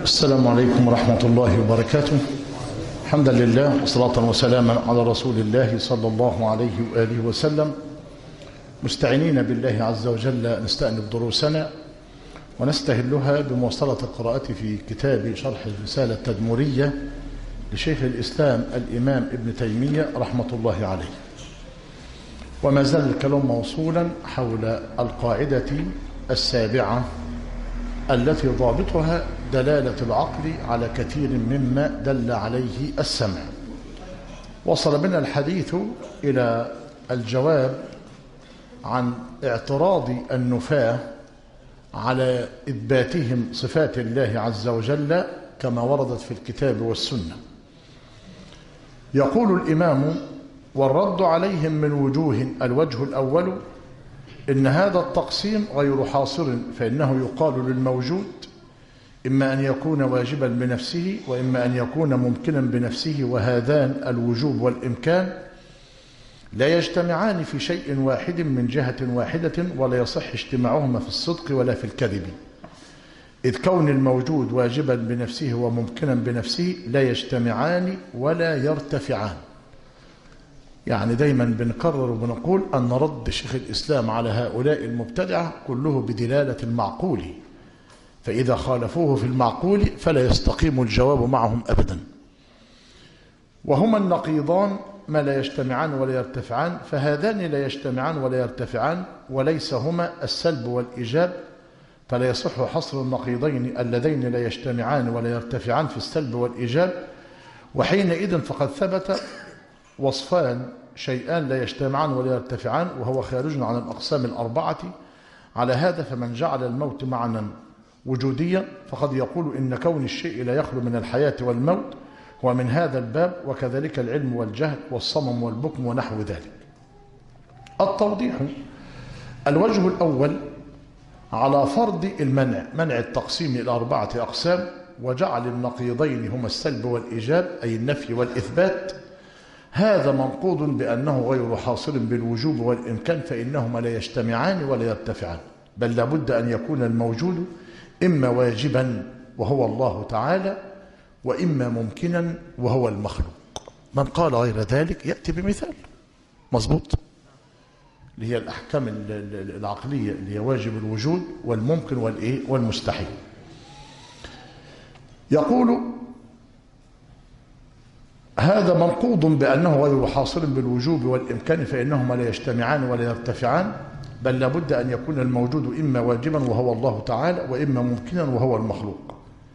السلام عليكم ورحمة الله وبركاته. حمدا لله وصلاة وسلاما على رسول الله صلى الله عليه وآله وسلم، مستعينين بالله عز وجل نستأنف دروسنا ونستهلها بمواصلة القراءة في كتاب شرح الرسالة التدمرية لشيخ الإسلام الإمام ابن تيمية رحمة الله عليه. وما زال الكلام موصولا حول القاعدة السابعة التي ضابطها دلالة العقل على كثير مما دل عليه السمع. وصل بنا الحديث إلى الجواب عن اعتراض النفاة على إثباتهم صفات الله عز وجل كما وردت في الكتاب والسنة. يقول الإمام: والرد عليهم من وجوه. الوجه الأول إن هذا التقسيم غير حاصر، فإنه يقال للموجود إما أن يكون واجبا بنفسه وإما أن يكون ممكنا بنفسه، وهذان الوجوب والإمكان لا يجتمعان في شيء واحد من جهة واحدة، ولا يصح اجتماعهما في الصدق ولا في الكذب، إذ كون الموجود واجبا بنفسه وممكنا بنفسه لا يجتمعان ولا يرتفعان. يعني دايما بنكرر وبنقول أن رد شيخ الإسلام على هؤلاء المبتدعة كله بدلالة المعقول، فإذا خالفوه في المعقول فلا يستقيم الجواب معهم أبدا. وهما النقيضان ما لا يجتمعان ولا يرتفعان، فهذان لا يجتمعان ولا يرتفعان، وليس هما السلب والإيجاب، فلا يصح حصر النقيضين اللذين لا يجتمعان ولا يرتفعان في السلب والإيجاب. وحينئذ فقد ثبت وصفان شيئان لا يجتمعان ولا يرتفعان، وهو خارج عن الأقسام الأربعة. على هذا فمن جعل الموت معنى وجوديا فقد يقول إن كون الشيء لا يخلو من الحياة والموت هو من هذا الباب، وكذلك العلم والجهل والصمم والبكم ونحو ذلك. التوضيح: الوجه الأول على فرض المنع، منع التقسيم إلى 4 أقسام، وجعل النقيضين هما السلب والإيجاب أي النفي والإثبات. هذا منقوض بأنه غير حاصل بالوجوب والإمكان، فإنهما لا يجتمعان ولا يرتفعان، بل لابد أن يكون الموجود إما واجبا وهو الله تعالى، وإما ممكنا وهو المخلوق. من قال غير ذلك يأتي بمثال. مظبوط؟ اللي هي الأحكام العقلية اللي هي واجب الوجود والممكن والمستحيل. يقول: هذا منقوض بأنه غير حاصل بالوجوب والإمكان، فإنهما لا يجتمعان ولا يرتفعان، بل لابد أن يكون الموجود إما واجبا وهو الله تعالى، وإما ممكنا وهو المخلوق.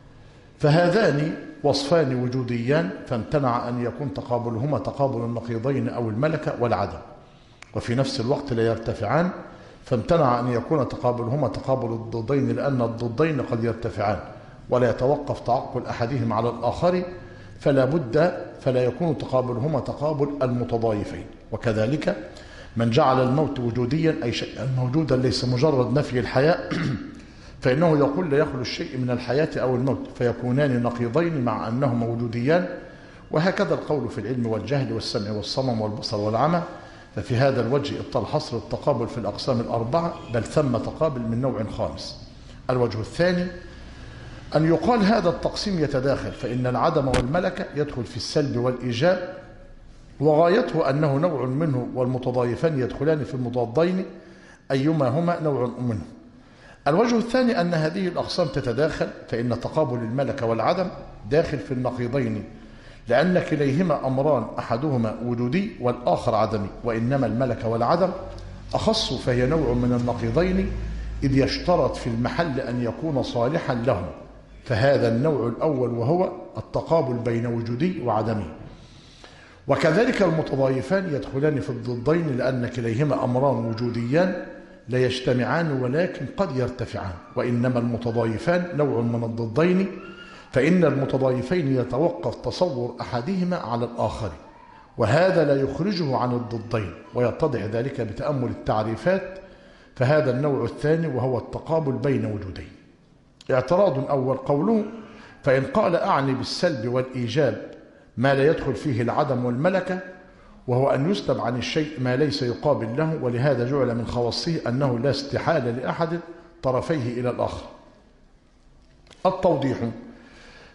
فهذان وصفان وجوديان، فامتنع أن يكون تقابلهما تقابل النقيضين أو الملكة والعدم. وفي نفس الوقت لا يرتفعان، فامتنع أن يكون تقابلهما تقابل الضدين، لأن الضدين قد يرتفعان ولا يتوقف تعقل أحدهما على الآخر، فلا يكون تقابلهما تقابل المتضايفين. وكذلك من جعل الموت وجوديا أي شيئا موجودا ليس مجرد نفي الحياة، فإنه يقول لا يخلو الشيء من الحياة أو الموت، فيكونان نقيضين مع أنهما وجوديان. وهكذا القول في العلم والجهل والسمع والصمم والبصر والعمى. ففي هذا الوجه ابطل حصر التقابل في الأقسام الأربعة، بل ثم تقابل من نوع خامس. الوجه الثاني أن يقال هذا التقسيم يتداخل، فإن العدم والملكة يدخل في السلب والإيجاب، وغايته أنه نوع منه، والمتضايفان يدخلان في المضادين أيما هما نوع منه. الوجه الثاني أن هذه الأقسام تتداخل، فإن تقابل الملكة والعدم داخل في النقيضين، لأن كليهما أمران، أحدهما وجودي والآخر عدمي، وإنما الملكة والعدم أخص، فهي نوع من النقيضين، إذ يشترط في المحل أن يكون صالحا لهم. فهذا النوع الأول وهو التقابل بين وجودي وعدمي. وكذلك المتضايفان يدخلان في الضدين، لأن كليهما أمران وجوديان لا يجتمعان ولكن قد يرتفعان، وإنما المتضايفان نوع من الضدين، فإن المتضايفين يتوقف تصور أحدهما على الآخر، وهذا لا يخرجه عن الضدين، ويتضح ذلك بتأمل التعريفات. فهذا النوع الثاني وهو التقابل بين وجودين. اعتراض أول قوله: فإن قال أعني بالسلب والإيجاب ما لا يدخل فيه العدم والملكة، وهو أن يسلب عن الشيء ما ليس يقابل له، ولهذا جعل من خواصه أنه لا استحالة لأحد طرفيه إلى الآخر. التوضيح: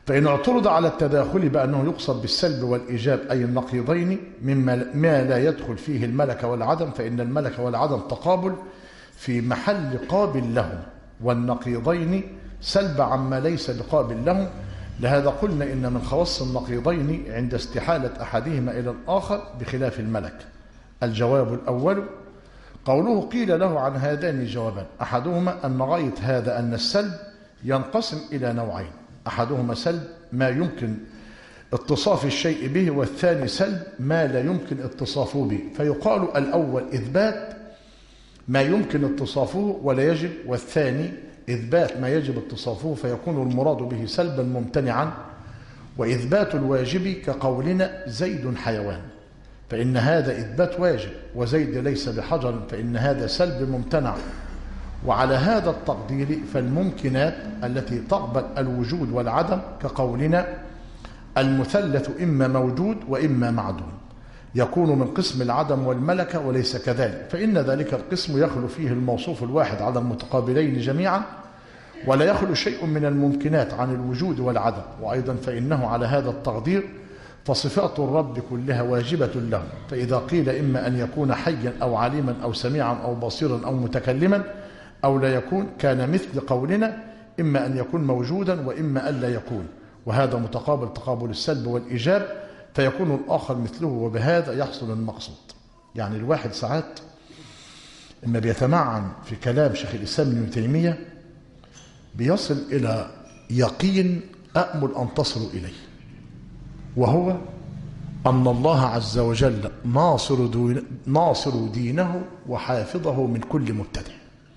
فإن اعترض على التداخل بأنه يقصد بالسلب والإيجاب أي النقيضين ما لا يدخل فيه الملك والعدم، فإن الملك والعدم تقابل في محل قابل لهم، والنقيضين سلب عما ليس بقابل لهم. لهذا قلنا إن من خواص النقيضين عند استحالة أحدهما إلى الآخر بخلاف الملك. الجواب الأول قوله قيل له عن هذان جوابان، أحدهما أن غاية هذا أن السلب ينقسم إلى نوعين، أحدهما سلب ما يمكن اتصاف الشيء به، والثاني سلب ما لا يمكن اتصافه به. فيقال الأول إثبات ما يمكن اتصافه ولا يجب، والثاني إثبات ما يجب اتصافه فيكون المراد به سلبا ممتنعا. وإثبات الواجب كقولنا زيد حيوان، فإن هذا إثبات واجب، وزيد ليس بحجر، فإن هذا سلب ممتنع. وعلى هذا التقدير فالممكنات التي تقبل الوجود والعدم كقولنا المثلث إما موجود وإما معدوم يكون من قسم العدم والملكة، وليس كذلك، فإن ذلك القسم يخلو فيه الموصوف الواحد على المتقابلين جميعا، ولا يخلو شيء من الممكنات عن الوجود والعدم. وأيضا فإنه على هذا التقدير فصفات الرب كلها واجبة له، فإذا قيل إما أن يكون حيا أو عليما أو سميعا أو بصيرا أو متكلما أو لا يكون، كان مثل قولنا إما أن يكون موجودا وإما أن لا يكون، وهذا متقابل تقابل السلب والإيجاب، فيكون الآخر مثله، وبهذا يحصل المقصود. يعني الواحد ساعات إما بيتمعن في كلام شيخ الإسلام ابن تيمية بيصل إلى يقين أأمل أن تصلوا إليه، وهو أن الله عز وجل ناصر دينه وحافظه من كل مبتدع،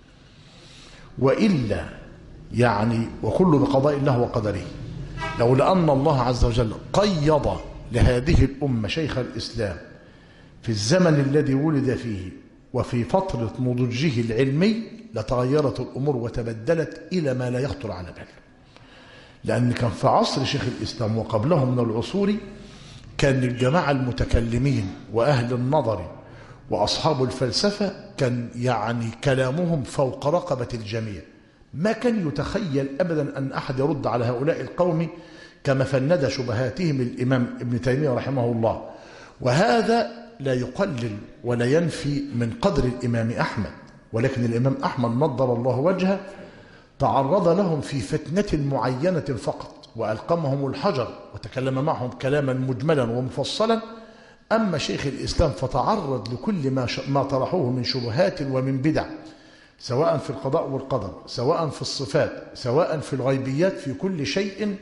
وإلا يعني وكل بقضاء الله وقدره. لولا أن الله عز وجل قيض لهذه الأمة شيخ الإسلام في الزمن الذي ولد فيه وفي فترة نضجه العلمي لتغيرت الأمور وتبدلت إلى ما لا يخطر على بال. لأن كان في عصر شيخ الإسلام وقبله من العصور كان الجماعة المتكلمين وأهل النظر وأصحاب الفلسفة كان يعني كلامهم فوق رقبة الجميع، ما كان يتخيل أبدا أن أحد يرد على هؤلاء القوم كما فند شبهاتهم الإمام ابن تيمية رحمه الله. وهذا لا يقلل ولا ينفي من قدر الإمام أحمد، ولكن الإمام أحمد نضر الله وجهه تعرض لهم في فتنة معينة فقط وألقمهم الحجر وتكلم معهم كلاما مجملا ومفصلا. أما شيخ الإسلام فتعرض لكل ما طرحوه من شبهات ومن بدع، سواء في القضاء والقدر، سواء في الصفات، سواء في الغيبيات، في كل شيء.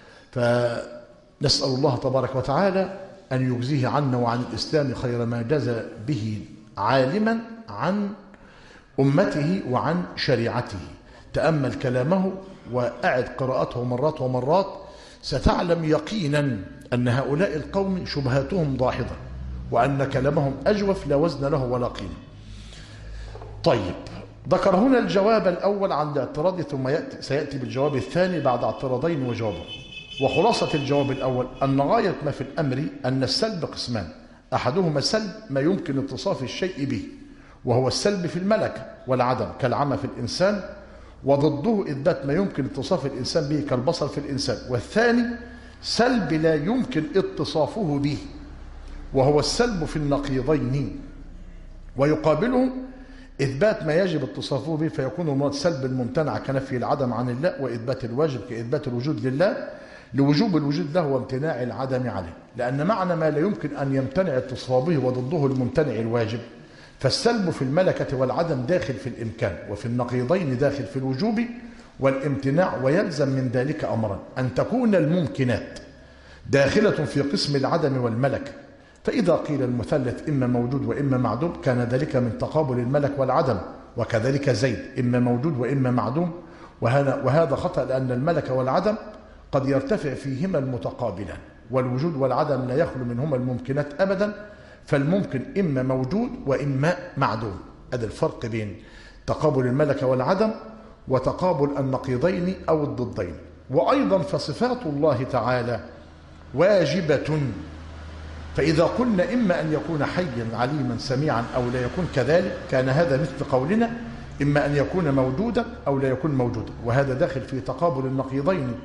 فنسأل الله تبارك وتعالى أن يجزيه عنا وعن الإسلام خير ما جزى به عالما عن أمته وعن شريعته. تأمل كلامه وأعد قراءته مرات ومرات، ستعلم يقينا أن هؤلاء القوم شبهاتهم ضاحضة، وأن كلامهم أجوف لا وزن له ولا قيمة. طيب، ذكر هنا الجواب الأول عن الاعتراض، ثم سيأتي بالجواب الثاني بعد اعتراضين وجوابه. وخلاصة الجواب الأول أن غاية ما في الأمر أن السلب قسمان، أحدهما سلب ما يمكن اتصاف الشيء به، وهو السلب في الملكة والعدم كالعمى في الإنسان، وضده إثبات ما يمكن اتصاف الإنسان به كالبصر في الإنسان. والثاني سلب لا يمكن اتصافه به، وهو السلب في النقيضين، ويقابله إثبات ما يجب اتصافه به، فيكون المراد سلب الممتنع كنفي العدم عن الله، وإثبات الواجب كإثبات الوجود لله لوجوب الوجود له وامتناع العدم عليه. لأن معنى ما لا يمكن أن يمتنع اتصافه به وضده الممتنع الواجب، فالسلب في الملكة والعدم داخل في الإمكان، وفي النقيضين داخل في الوجوب والامتناع. ويلزم من ذلك أمرا، أن تكون الممكنات داخلة في قسم العدم والملكة. فإذا قيل المثلث إما موجود وإما معدوم كان ذلك من تقابل الملك والعدم، وكذلك زيد إما موجود وإما معدوم. وهذا خطأ، لأن الملك والعدم قد يرتفع فيهما المتقابلان، والوجود والعدم لا يخلو منهما الممكنات أبدا، فالممكن إما موجود وإما معدوم. هذا الفرق بين تقابل الملك والعدم وتقابل النقيضين أو الضدين. وأيضا فصفات الله تعالى واجبة، فإذا قلنا إما أن يكون حيا عليما سميعا أو لا يكون كذلك، كان هذا مثل قولنا إما أن يكون موجودا أو لا يكون موجودا، وهذا داخل في تقابل النقيضين،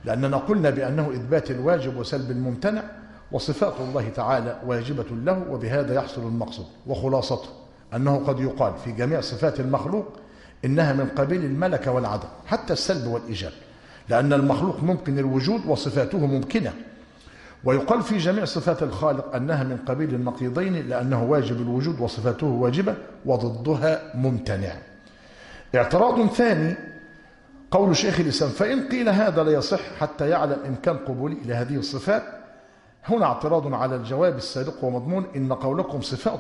لأننا قلنا بأنه إثبات الواجب وسلب الممتنع، وصفات الله تعالى واجبة له، وبهذا يحصل المقصود. وخلاصته أنه قد يقال في جميع صفات المخلوق إنها من قبيل الملكة والعدم، حتى السلب والإيجاب، لأن المخلوق ممكن الوجود وصفاته ممكنة. ويقال في جميع صفات الخالق أنها من قبيل النقيضين، لأنه واجب الوجود وصفاته واجبة وضدها ممتنع. اعتراض ثاني قول شيخ الإسلام: فإن قيل هذا لا يصح حتى يعلم إمكان قبوله لهذه الصفات. هنا اعتراض على الجواب السابق ومضمون: إن قولكم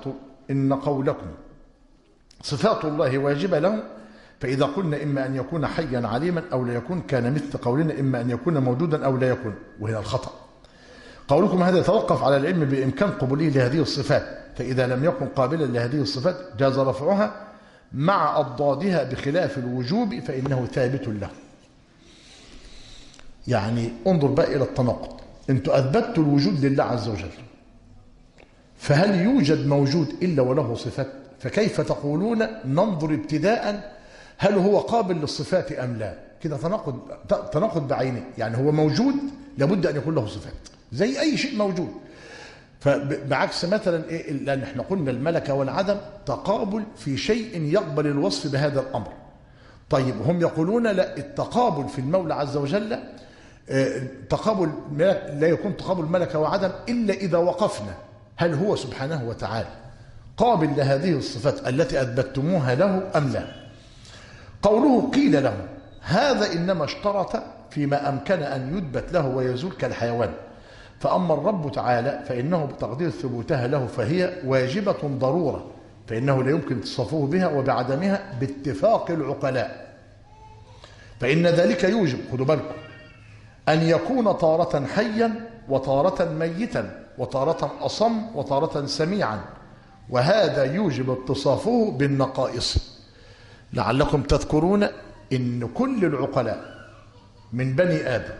صفات الله واجبة له، فإذا قلنا إما أن يكون حيا عليما أو لا يكون، كان مثل قولنا إما أن يكون موجودا أو لا يكون، وهنا الخطأ. قولكم هذا يتوقف على العلم بإمكان قبوله لهذه الصفات، فإذا لم يكن قابلا لهذه الصفات جاز رفعها مع أضدادها بخلاف الوجوب فإنه ثابت له. يعني انظر بقى إلى التناقض. أنتم أثبتوا الوجود لله عز وجل، فهل يوجد موجود إلا وله صفات؟ فكيف تقولون ننظر ابتداء هل هو قابل للصفات أم لا؟ كده تناقض بعينه. يعني هو موجود لابد أن يكون له صفات زي أي شيء موجود. فبعكس مثلا إيه، لأن احنا قلنا الملكة والعدم تقابل في شيء يقبل الوصف بهذا الأمر. طيب هم يقولون لا، التقابل في المولى عز وجل تقابل لا يكون تقابل ملكة وعدم إلا إذا وقفنا هل هو سبحانه وتعالى قابل لهذه الصفات التي أثبتموها له أم لا. قوله قيل له هذا إنما اشترط فيما أمكن أن يثبت له ويزول كالحيوان، فأما الرب تعالى فإنه بتقدير ثبوتها له فهي واجبة ضرورة، فإنه لا يمكن اتصافه بها وبعدمها باتفاق العقلاء. فإن ذلك يوجب، خدوا بالكم، أن يكون تارة حيا وتارة ميتا وتارة أصم وتارة سميعا، وهذا يوجب اتصافه بالنقائص. لعلكم تذكرون إن كل العقلاء من بني آدم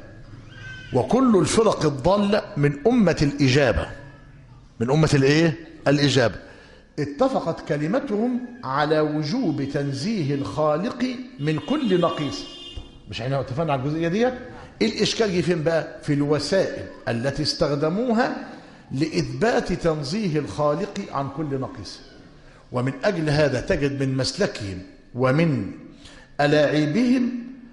وكل الفرق الضالة من أمة الإجابة، من أمة الإيه؟ الإجابة، اتفقت كلمتهم على وجوب تنزيه الخالق من كل نقيص. مش احنا اتفقنا على الجزئية دي؟ الإشكال جه فين بقى؟ في الوسائل التي استخدموها لإثبات تنزيه الخالق عن كل نقيص. ومن أجل هذا تجد من مسلكهم ومن ألاعيبهم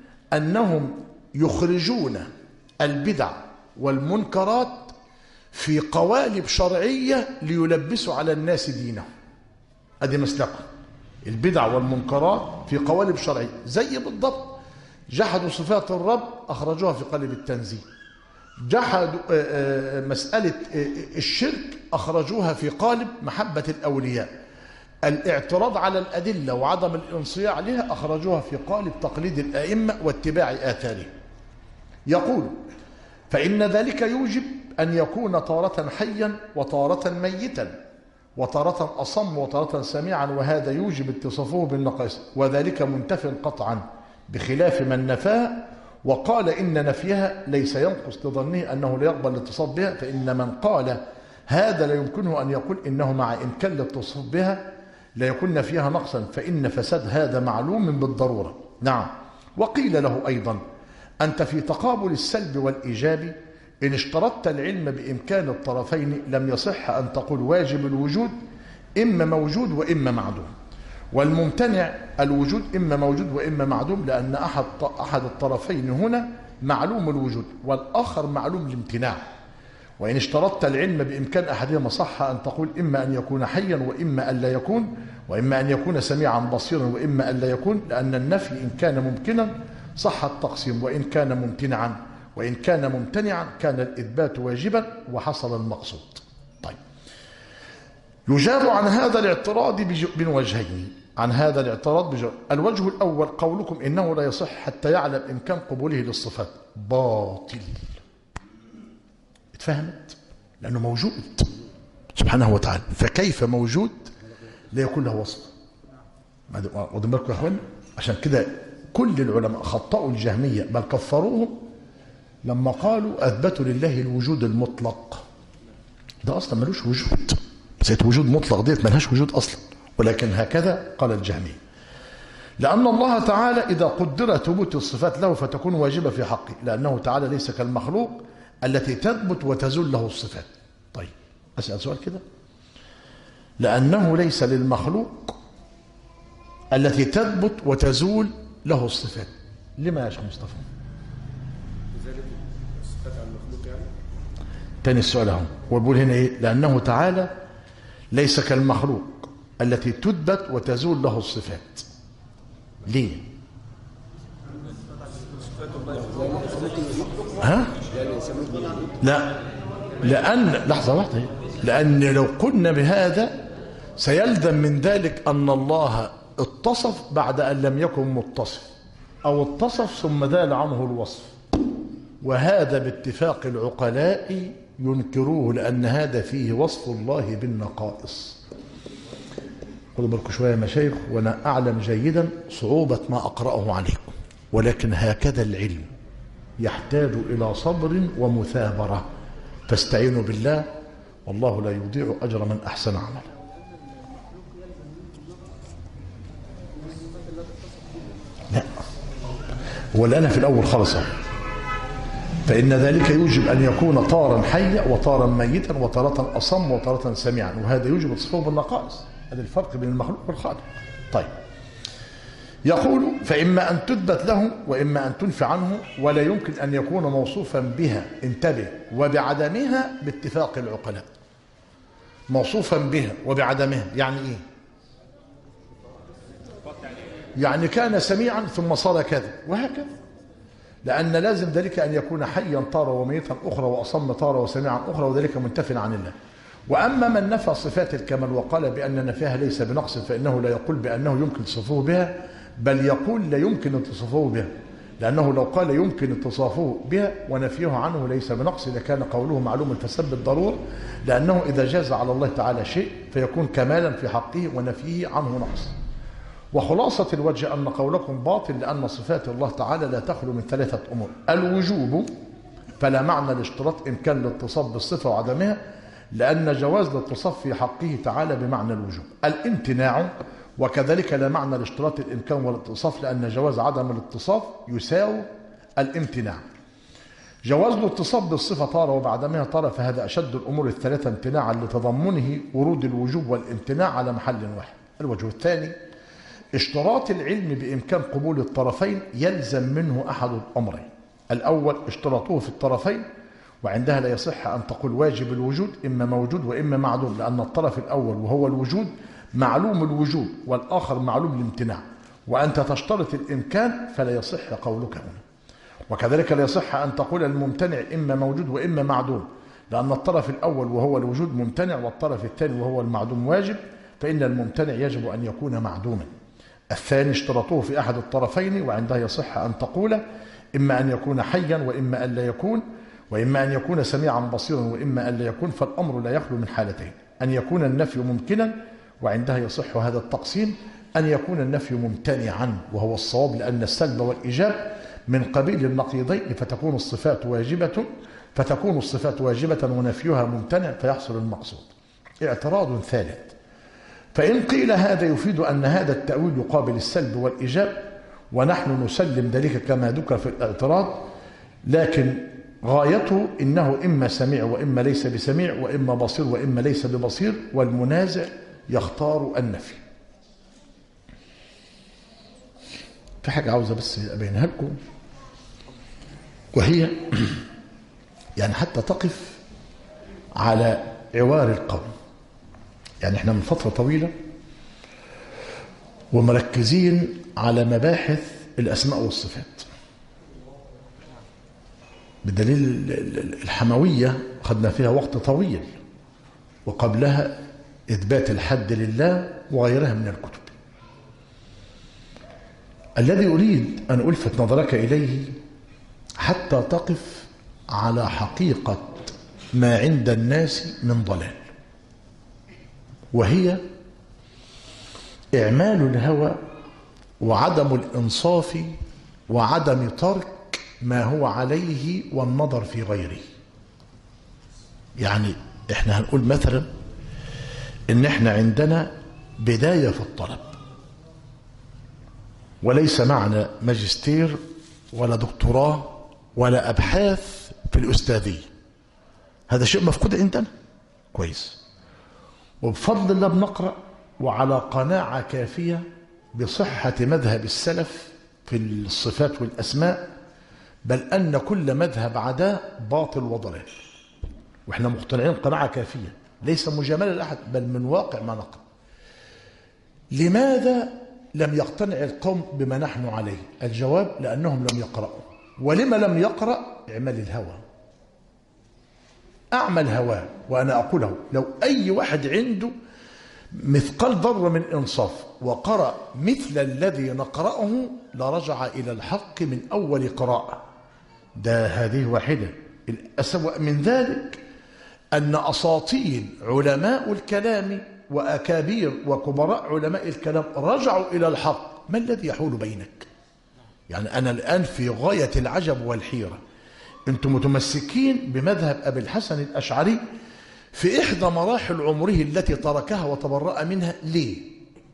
أنهم يخرجون البدع والمنكرات في قوالب شرعية ليلبسوا على الناس دينهم. أدي مسلكهم، البدع والمنكرات في قوالب شرعية. زي بالضبط جحدوا صفات الرب أخرجوها في قالب التنزيه، جحدوا مسألة الشرك أخرجوها في قالب محبة الأولياء، الاعتراض على الأدلة وعدم الانصياع لها أخرجوها في قالب تقليد الأئمة واتباع آثارهم. يقول فإن ذلك يوجب أن يكون تارة حيا وتارة ميتا وتارة أصم وتارة سميعا، وهذا يوجب اتصافه بالنقائص، وذلك منتف قطعا بخلاف من نفاه وقال إن نفيها ليس ينقص لظنه أنه لا يقبل الاتصاف بها. فإن من قال هذا لا يمكنه أن يقول إنه مع إمكان الاتصاف بها لا يكون نفيها نقصا، فإن فساد هذا معلوم بالضرورة. نعم. وقيل له أيضا أنت في تقابل السلب والإيجاب إن اشترطت العلم بإمكان الطرفين لم يصح أن تقول واجب الوجود إما موجود وإما معدوم، والممتنع الوجود إما موجود وإما معدوم، لأن أحد الطرفين هنا معلوم الوجود والآخر معلوم الامتناع. وإن اشترطت العلم بإمكان أحدهما صح أن تقول إما أن يكون حيا وإما أن لا يكون، وإما أن يكون سميعا بصيرا وإما أن لا يكون، لأن النفي إن كان ممكنا صح التقسيم، وإن كان ممتنعا وإن كان ممتنعا كان الإثبات واجبا وحصل المقصود. طيب، يجاب عن هذا الاعتراض من وجهين. عن هذا الاعتراض بجواب. الوجه الأول قولكم إنه لا يصح حتى يعلم إمكان قبوله للصفات، باطل. اتفهمت؟ لأنه موجود سبحانه وتعالى، فكيف موجود لا يكون له وصف؟ واخدين بالكم يا اخوان؟ عشان كده كل العلماء خطأوا الجهمية بل كفروهم لما قالوا أثبتوا لله الوجود المطلق. ده أصلا ملوش وجود، مسألة وجود مطلق ديت ملهاش وجود أصلا، ولكن هكذا قال الجهمية. لأن الله تعالى إذا قدر ثبوت الصفات له فتكون واجبة في حقه، لأنه تعالى ليس كالمخلوق التي تثبت وتزول له الصفات. طيب أسأل سؤال كده، لأنه ليس للمخلوق التي تثبت وتزول له الصفات، لما يا شيخ مصطفى؟ لذلك الصفات عن المخلوق يعني. تاني السؤال اهو، وبقول هنا ايه؟ لأنه تعالى ليس كالمخلوق التي تثبت وتزول له الصفات. ليه؟ ها؟ لا، لأن لحظة واحدة، لأن لو قلنا بهذا سيلزم من ذلك أن الله اتصف بعد أن لم يكن متصف، أو اتصف ثم زال عنه الوصف، وهذا باتفاق العقلاء ينكروه، لأن هذا فيه وصف الله بالنقائص. خذوا بالكم شوية يا مشايخ، وأنا أعلم جيدا صعوبة ما أقرأه عليكم، ولكن هكذا العلم يحتاج إلى صبر ومثابرة، فاستعينوا بالله والله لا يضيع أجر من أحسن عملا. لا، ولا أنا في الأول خلص، فإن ذلك يوجب أن يكون طارا حيا وطارا ميتا وطارة أصم وطارة سميعا، وهذا يوجب اتصافه بالنقائص. هذا الفرق بين المخلوق والخالق. طيب، يقول فإما أن تثبت له وإما أن تنفي عنه، ولا يمكن أن يكون موصوفا بها، انتبه، وبعدمها باتفاق العقلاء. موصوفا بها وبعدمها يعني إيه؟ يعني كان سميعا ثم صار كذا وهكذا، لأن لازم ذلك أن يكون حيا طار وميتا أخرى وأصم طار وسميعا أخرى، وذلك منتف عن الله. وأما من نفى صفات الكمال وقال بأن نفيها ليس بنقص، فإنه لا يقول بأنه يمكن تصفه بها، بل يقول لا يمكن اتصافه بها، لأنه لو قال يمكن اتصافه بها ونفيه عنه ليس بنقص لكان قوله معلوم الفساد بالضرورة، لأنه إذا جاز على الله تعالى شيء فيكون كمالا في حقه ونفيه عنه نقص. وخلاصة الوجه أن قولكم باطل، لأن صفات الله تعالى لا تخلو من ثلاثة أمور: الوجوب، فلا معنى لاشتراط إمكان الاتصاف بالصفة وعدمها، لأن جواز الاتصاف في حقه تعالى بمعنى الوجوب. الامتناع، وكذلك لا معنى لاشتراط الإمكان والاتصاف، لأن جواز عدم الاتصاف يساوي الامتناع. جواز الاتصاف بالصفة طارة وبعدمها طارة، فهذا أشد الأمور الثلاثة امتناعا لتضمنه ورود الوجوب والامتناع على محل واحد. الوجه الثاني: اشتراط العلم بإمكان قبول الطرفين يلزم منه أحد الأمرين: الأول اشتراطه في الطرفين، وعندها لا يصح أن تقول واجب الوجود إما موجود وإما معدوم، لأن الطرف الأول وهو الوجود معلوم الوجود، والآخر معلوم الامتناع، وأنت تشترط الإمكان فلا يصح قولك هنا. وكذلك لا يصح أن تقول الممتنع إما موجود وإما معدوم، لأن الطرف الأول وهو الوجود ممتنع، والطرف الثاني وهو المعدوم واجب، فإن الممتنع يجب أن يكون معدوما. الثاني اشترطوه في أحد الطرفين، وعندها يصح أن تقول إما أن يكون حيا وإما أن لا يكون، وإما أن يكون سميعا بصيرا وإما أن لا يكون، فالأمر لا يخلو من حالتين: أن يكون النفي ممكنا، وعندها يصح هذا التقسيم، أن يكون النفي ممتنعا، وهو الصواب، لأن السلب والإيجاب من قبيل النقيضين، فتكون الصفات واجبة ونفيها ممتنع فيحصل المقصود. اعتراض ثالث: فإن قيل هذا يفيد أن هذا التأويل يقابل السلب والإيجاب، ونحن نسلم ذلك كما ذكر في الاعتراض، لكن غايته إنه إما سميع وإما ليس بسميع، وإما بصير وإما ليس ببصير، والمنازع يختار النفي. في حاجة عاوزة بس أبينها لكم، وهي يعني حتى تقف على عوار القول. يعني احنا من فترة طويلة ومركزين على مباحث الأسماء والصفات، بدليل الحموية خدنا فيها وقت طويل، وقبلها إثبات الحد لله وغيرها من الكتب. الذي أريد أن ألفت نظرك إليه حتى تقف على حقيقة ما عند الناس من ضلال، وهي إعمال الهوى وعدم الإنصاف وعدم ترك ما هو عليه والنظر في غيره. يعني احنا هنقول مثلا ان احنا عندنا بداية في الطلب، وليس معنى ماجستير ولا دكتوراه ولا أبحاث في الأستاذية. هذا شيء مفقود عندنا كويس، وبفضل الله بنقرأ وعلى قناعة كافية بصحة مذهب السلف في الصفات والأسماء، بل أن كل مذهب عداه باطل وضلال، وإحنا مقتنعين قناعة كافية ليس مجاملة لأحد بل من واقع ما نقرأ. لماذا لم يقتنع القوم بما نحن عليه؟ الجواب: لأنهم لم يقرأوا. ولما لم يقرأ؟ اعمل الهوى، أعمل هواه. وأنا أقوله لو أي واحد عنده مثقال ذرة من إنصاف وقرأ مثل الذي نقرأه لرجع إلى الحق من أول قراءة. ده هذه واحدة. الأسوأ من ذلك أن أساطين علماء الكلام وأكابير وكبراء علماء الكلام رجعوا إلى الحق. ما الذي يحول بينك؟ يعني أنا الآن في غاية العجب والحيرة. أنتم متمسكين بمذهب أبي الحسن الأشعري في إحدى مراحل عمره التي تركها وتبرأ منها. ليه؟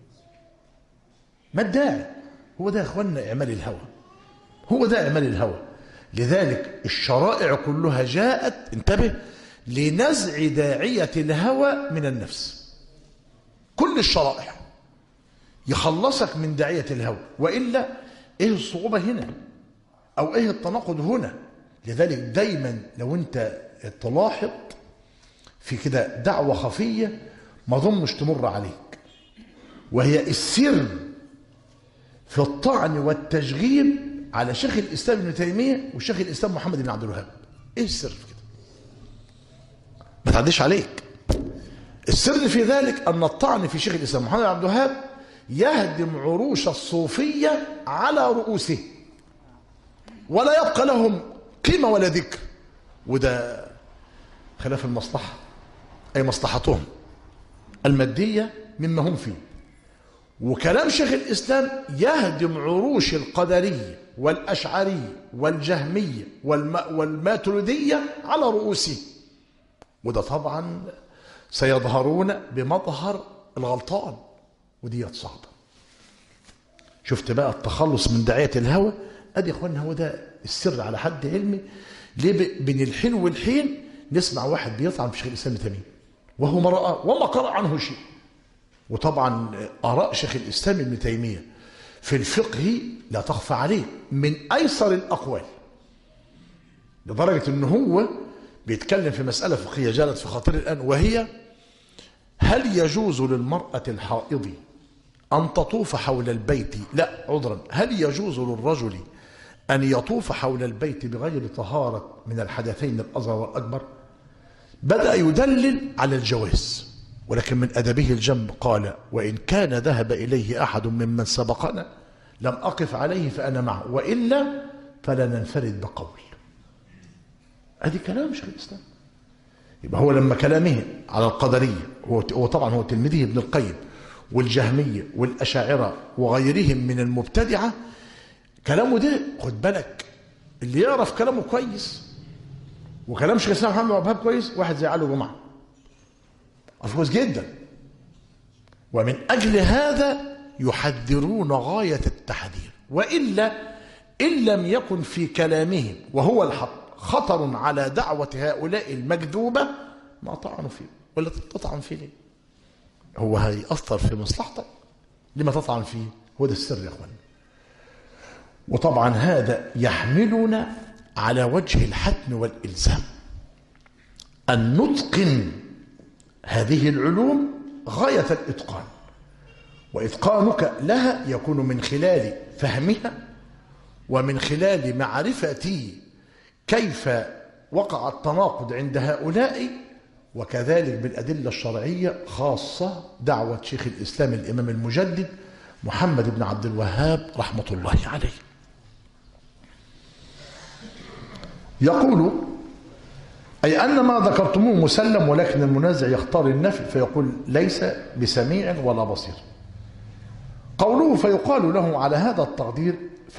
ما الداعي؟ هو ده يا إخواننا إعمال الهوى، هو ده إعمال الهوى. لذلك الشرائع كلها جاءت، انتبه، لنزع داعية الهوى من النفس. كل الشرائع يخلصك من داعية الهوى، وإلا إيه الصعوبة هنا أو إيه التناقض هنا؟ لذلك دايما لو أنت تلاحظ في كده دعوة خفية ما ظنش تمر عليك، وهي السر في الطعن والتشغيب على شيخ الإسلام ابن تيمية وشيخ الإسلام محمد بن عبد الوهاب. إيه السر في كده؟ ما تعديش عليك. السر في ذلك أن الطعن في شيخ الإسلام محمد بن عبد الوهاب يهدم عروش الصوفية على رؤوسه، ولا يبقى لهم قيمة ولا ذكر. وده خلاف المصلحة، أي مصلحتهم المادية مما هم فيه. وكلام شيخ الإسلام يهدم عروش القدرية والأشعرية والجهمية والماتريدية على رؤوسه. وده طبعا سيظهرون بمظهر الغلطان، ودي صعبة. شفت بقى التخلص من داعية الهوى؟ أدي يا إخوانا هو ده السر على حد علمي. ليه بين الحين والحين نسمع واحد بيطعن في شيخ الإسلام ابن تيمية وهو ما رأى وما قرأ عنه شيء. وطبعا آراء شيخ الإسلام ابن تيمية في الفقه لا تخفى عليه من أيسر الأقوال، لدرجة أنه هو بيتكلم في مسألة فقهية جالت في خاطري الآن، وهي: هل يجوز للمرأة الحائض أن تطوف حول البيت؟ لا، عذرا، هل يجوز للرجل أن يطوف حول البيت بغير طهارة من الحدثين الأصغر والأكبر؟ بدأ يدلل على الجواز، ولكن من أدبه الجم قال: وإن كان ذهب إليه أحد ممن سبقنا لم أقف عليه فأنا معه، وإلا فلا ننفرد بقول. هذه كلام شيخ الإسلام. يبقى هو لما كلامه على القدرية، هو طبعا هو تلميذه ابن القيم والجهمية والأشاعرة وغيرهم من المبتدعة، كلامه ده خد بالك اللي يعرف كلامه كويس وكلام شيخ الإسلام محمد بن عبد الوهاب كويس، واحد زي علي جمعة كويس جدا. ومن أجل هذا يحذرون غاية التحذير، وإلا إن لم يكن في كلامهم وهو الحق خطر على دعوة هؤلاء المكذوبة ما طعنوا فيه. ولا تطعن فيه ليه؟ هو هيأثر في مصلحتك، لما تطعن فيه؟ هو ده السر يا اخوان. وطبعا هذا يحملنا على وجه الحتم والإلزام أن نتقن هذه العلوم غاية الإتقان، وإتقانك لها يكون من خلال فهمها ومن خلال معرفة كيف وقع التناقض عند هؤلاء، وكذلك بالأدلة الشرعية، خاصة دعوة شيخ الإسلام الإمام المجدد محمد بن عبد الوهاب رحمة الله عليه. يقول: أي أن ما ذكرتموه مسلم، ولكن المنازع يختار النفي فيقول ليس بسميع ولا بصير. قوله فيقال له على هذا التقدير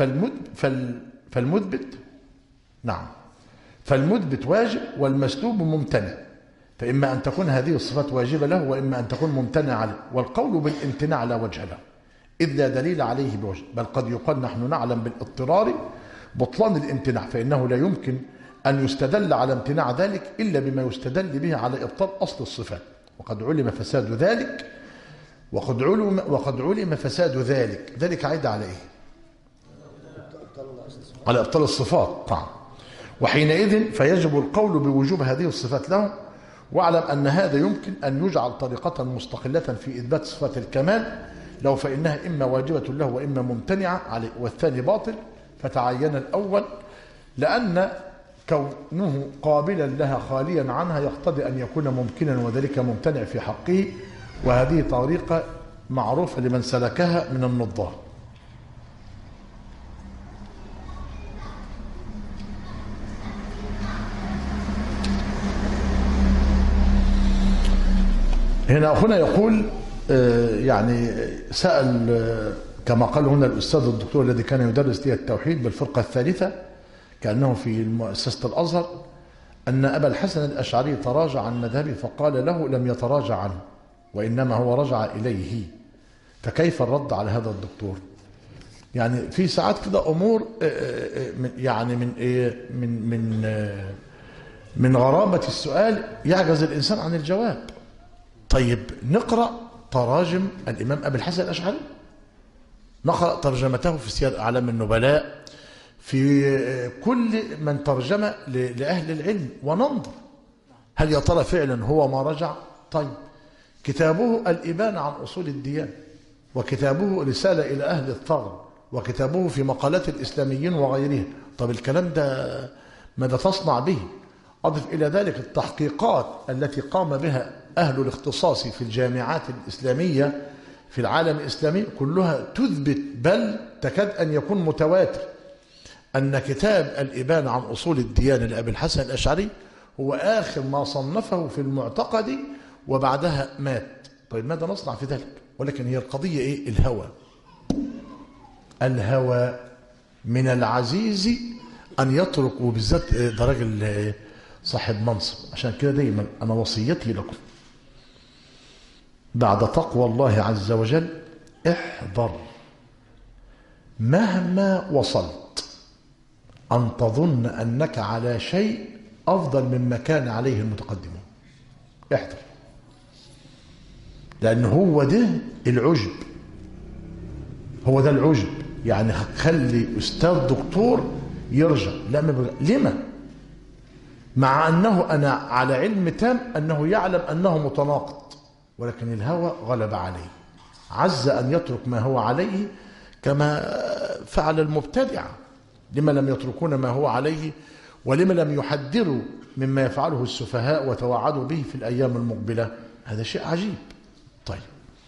فالمثبت واجب والمسلوب ممتنع، فإما أن تكون هذه الصفات واجبة له وإما أن تكون ممتنع عليه، والقول بالامتناع لا وجه له. إذ لا دليل عليه بوجه، بل قد يقال نحن نعلم بالاضطرار بطلان الامتناع، فإنه لا يمكن أن يستدل على امتناع ذلك إلا بما يستدل به على إبطال أصل الصفات، وقد علم فساد ذلك وقد علم فساد ذلك عايد على إيه؟ على إبطال الصفات طبعا. وحينئذ فيجب القول بوجوب هذه الصفات له، واعلم أن هذا يمكن أن يجعل طريقة مستقلة في إثبات صفات الكمال لو، فإنها إما واجبة له وإما ممتنعة عليه، والثاني باطل، فتعين الأول لأن كونه قابلا لها خاليا عنها يقتضي أن يكون ممكنا وذلك ممتنع في حقه، وهذه طريقة معروفة لمن سلكها من النظار. هنا أخونا يقول يعني سأل كما قال هنا الأستاذ الدكتور الذي كان يدرس لي التوحيد بالفرقة الثالثة كأنه في مؤسسة الأزهر، أن أبا الحسن الأشعري تراجع عن مذهبه، فقال له لم يتراجع عنه وإنما هو رجع إليه، فكيف الرد على هذا الدكتور؟ يعني في ساعات كده أمور يعني من غرابة السؤال يعجز الإنسان عن الجواب. طيب نقرأ تراجم الإمام أبي الحسن الأشعري، نقرأ ترجمته في سير أعلام النبلاء، في كل من ترجم لأهل العلم، وننظر هل يا ترى فعلا هو ما رجع. طيب كتابه الإبانة عن أصول الديانة، وكتابه رسالة إلى أهل الثغر، وكتابه في مقالات الإسلاميين وغيرها. طب الكلام ده ماذا تصنع به؟ أضف إلى ذلك التحقيقات التي قام بها أهل الاختصاص في الجامعات الإسلامية في العالم الإسلامي، كلها تثبت بل تكاد أن يكون متواتر أن كتاب الإبانة عن أصول الديانة لأبي الحسن الأشعري هو آخر ما صنفه في المعتقد، وبعدها مات. طيب ماذا نصنع في ذلك؟ ولكن هي القضية إيه؟ الهوى من العزيز أن يترك، وبالذات ده راجل صاحب منصب. عشان كده دايما أنا وصيتي لكم بعد تقوى الله عز وجل، احذر مهما وصلت أن تظن أنك على شيء أفضل مما كان عليه المتقدمون. احذر، لأن هو ده العجب، هو ده العجب. يعني خلي أستاذ دكتور يرجع، لا لما مع أنه أنا على علم تام أنه يعلم أنه متناقض، ولكن الهوى غلب عليه، عز أن يترك ما هو عليه كما فعل المبتدعة. لما لم يتركون ما هو عليه، ولما لم يحذروا مما يفعله السفهاء وتوعدوا به في الأيام المقبلة؟ هذا شيء عجيب. طيب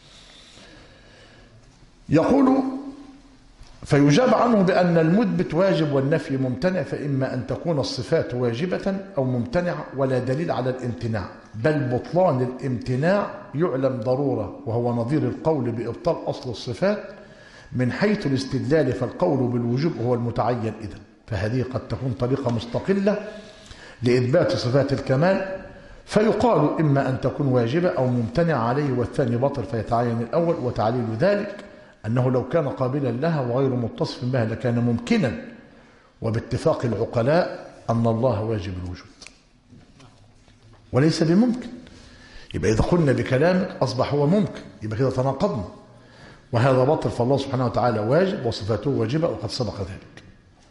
يقول فيجاب عنه بأن المثبت واجب والنفي ممتنع، فإما أن تكون الصفات واجبة أو ممتنعة ولا دليل على الامتناع، بل بطلان الامتناع يعلم ضرورة، وهو نظير القول بإبطال أصل الصفات. من حيث الاستدلال فالقول بالوجوب هو المتعين إذن، فهذه قد تكون طريقة مستقلة لإثبات صفات الكمال، فيقال إما أن تكون واجبة أو ممتنع عليه، والثاني باطل فيتعين الأول. وتعليل ذلك أنه لو كان قابلا لها وغير متصف بها لكان ممكنا، وباتفاق العقلاء أن الله واجب الوجود وليس بممكن. يبقى إذا قلنا بكلامك أصبح هو ممكن، يبقى كده تناقضنا، وهذا باطل. فالله سبحانه وتعالى واجب وصفاته واجبة، وقد سبق ذلك.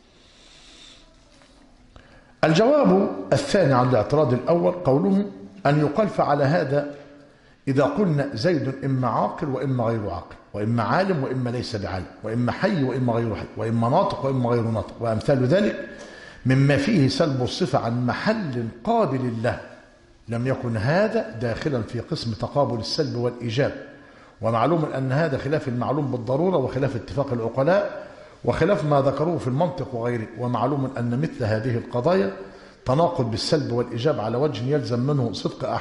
الجواب الثاني عن الاعتراض الأول قوله أن يقال فعلى هذا إذا قلنا زيد إما عاقل وإما غير عاقل، وإما عالم وإما ليس بعالم، وإما حي وإما غير حي، وإما ناطق وإما غير ناطق، وأمثال ذلك مما فيه سلب الصفة عن محل قابل له، لم يكن هذا داخلا في قسم تقابل السلب والإيجاب. ومعلوم أن هذا خلاف المعلوم بالضرورة، وخلاف اتفاق العقلاء، وخلاف ما ذكروه في المنطق وغيره. ومعلوم أن مثل هذه القضايا تناقض بالسلب والإيجاب على وجه يلزم منه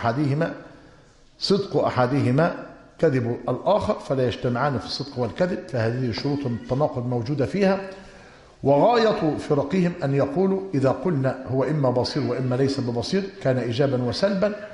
صدق أحدهما كذب الآخر، فلا يجتمعان في الصدق والكذب، فهذه شروط التناقض موجودة فيها. وغاية فرقهم أن يقولوا إذا قلنا هو إما بصير وإما ليس ببصير كان إيجابا وسلبا،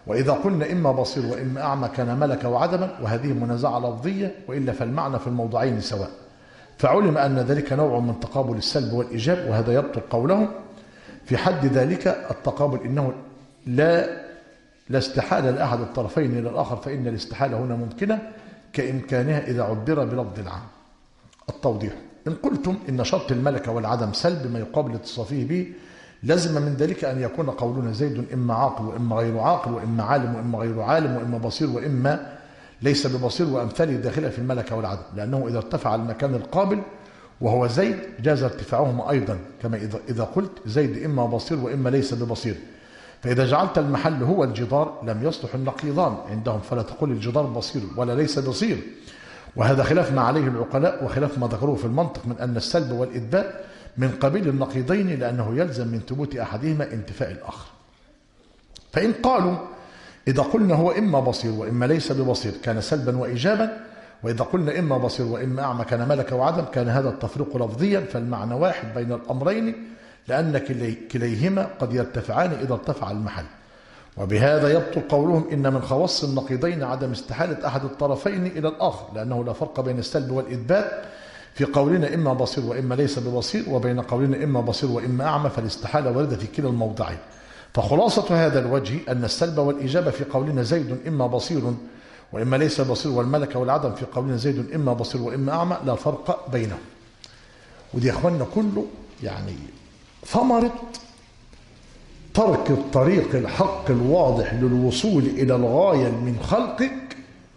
وإذا قلنا إما بصير وإما أعمى كان ملك وعدما، وهذه منازعة لفظية، وإلا فالمعنى في الموضعين سواء. فعلم أن ذلك نوع من تقابل السلب والإيجاب، وهذا يبطل قولهم في حد ذلك التقابل إنه لا استحالة لأحد الطرفين إلى الآخر، فإن الاستحالة هنا ممكنة كإمكانها إذا عبر بلفظ العام. التوضيح: إن قلتم إن شرط الملكة والعدم سلب ما يقابل اتصافه به، لازم من ذلك أن يكون قولنا زيد إما عاقل وإما غير عاقل، وإما عالم وإما غير عالم، وإما بصير وإما ليس ببصير، وأمثاله داخلة في الملكة والعدم، لأنه إذا ارتفع المكان القابل وهو زيد جاز ارتفاعهما أيضا، كما إذا قلت زيد إما بصير وإما ليس ببصير. فإذا جعلت المحل هو الجدار لم يصلح النقيضان عندهم، فلا تقول الجدار بصير ولا ليس بصير، وهذا خلاف ما عليه العقلاء وخلاف ما ذكروه في المنطق من أن السلب والإثبات من قبيل النقيضين، لأنه يلزم من ثبوت أحدهما انتفاء الآخر. فإن قالوا إذا قلنا هو إما بصير وإما ليس ببصير كان سلبا وإيجابا، وإذا قلنا إما بصير وإما أعمى كان ملك وعدم، كان هذا التفريق لفظيا، فالمعنى واحد بين الأمرين، لأن كليهما قد يرتفعان إذا ارتفع المحل. وبهذا يبطل قولهم إن من خواص النقيضين عدم استحالة أحد الطرفين إلى الآخر، لأنه لا فرق بين السلب والإثبات في قولنا إما بصير وإما ليس ببصير، وبين قولنا إما بصير وإما أعمى، فالاستحالة وردة في كلا الموضعين. فخلاصة هذا الوجه أن السلب والإجابة في قولنا زيد إما بصير وإما ليس بصير، والملكة والعدم في قولنا زيد إما بصير وإما أعمى، لا فرق بينهم. ودي يا أخواننا كله يعني ثمرة ترك الطريق الحق الواضح للوصول إلى الغاية من خلقك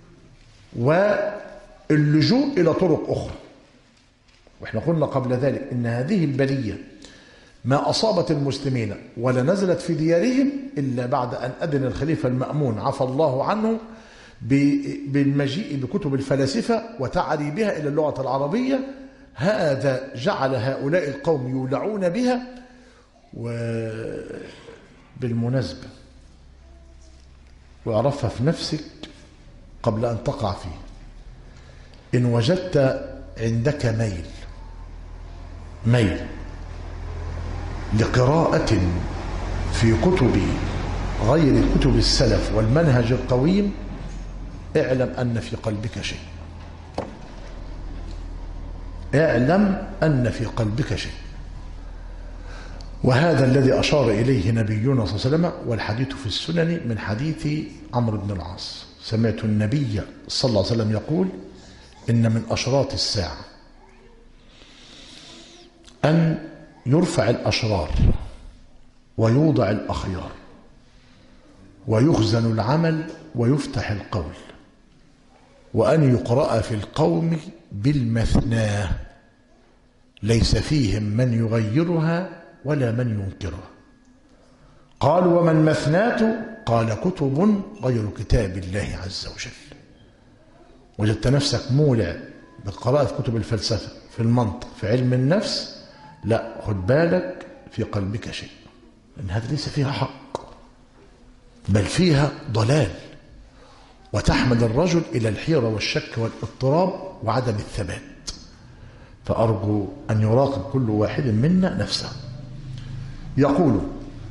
واللجوء إلى طرق أخرى. وإحنا قلنا قبل ذلك إن هذه البلية ما أصابت المسلمين ولا نزلت في ديارهم إلا بعد أن أذن الخليفة المأمون عفى الله عنه بالمجيء بكتب الفلاسفة وتعريبها إلى اللغة العربية. هذا جعل هؤلاء القوم يولعون بها. وبالمناسبة واعرفها في نفسك قبل أن تقع فيه، إن وجدت عندك ميل لقراءة في كتب غير كتب السلف والمنهج القويم، اعلم أن في قلبك شيء، اعلم أن في قلبك شيء. وهذا الذي أشار إليه نبينا صلى الله عليه وسلم، والحديث في السنن من حديث عمرو بن العاص. سمعت النبي صلى الله عليه وسلم يقول: إن من أشراط الساعة أن يرفع الأشرار ويوضع الأخيار ويخزن العمل ويفتح القول، وأن يقرأ في القوم بالمثناه ليس فيهم من يغيرها ولا من ينكرها. قالوا: وما المثناة؟ قال: كتب غير كتاب الله عز وجل. وجدت نفسك مولع بقراءة كتب الفلسفة في المنطق في علم النفس، لا، خد بالك في قلبك شيء، لأن هذا ليس فيها حق بل فيها ضلال، وتحمل الرجل إلى الحيرة والشك والاضطراب وعدم الثبات. فأرجو أن يراقب كل واحد منا نفسه. يقول: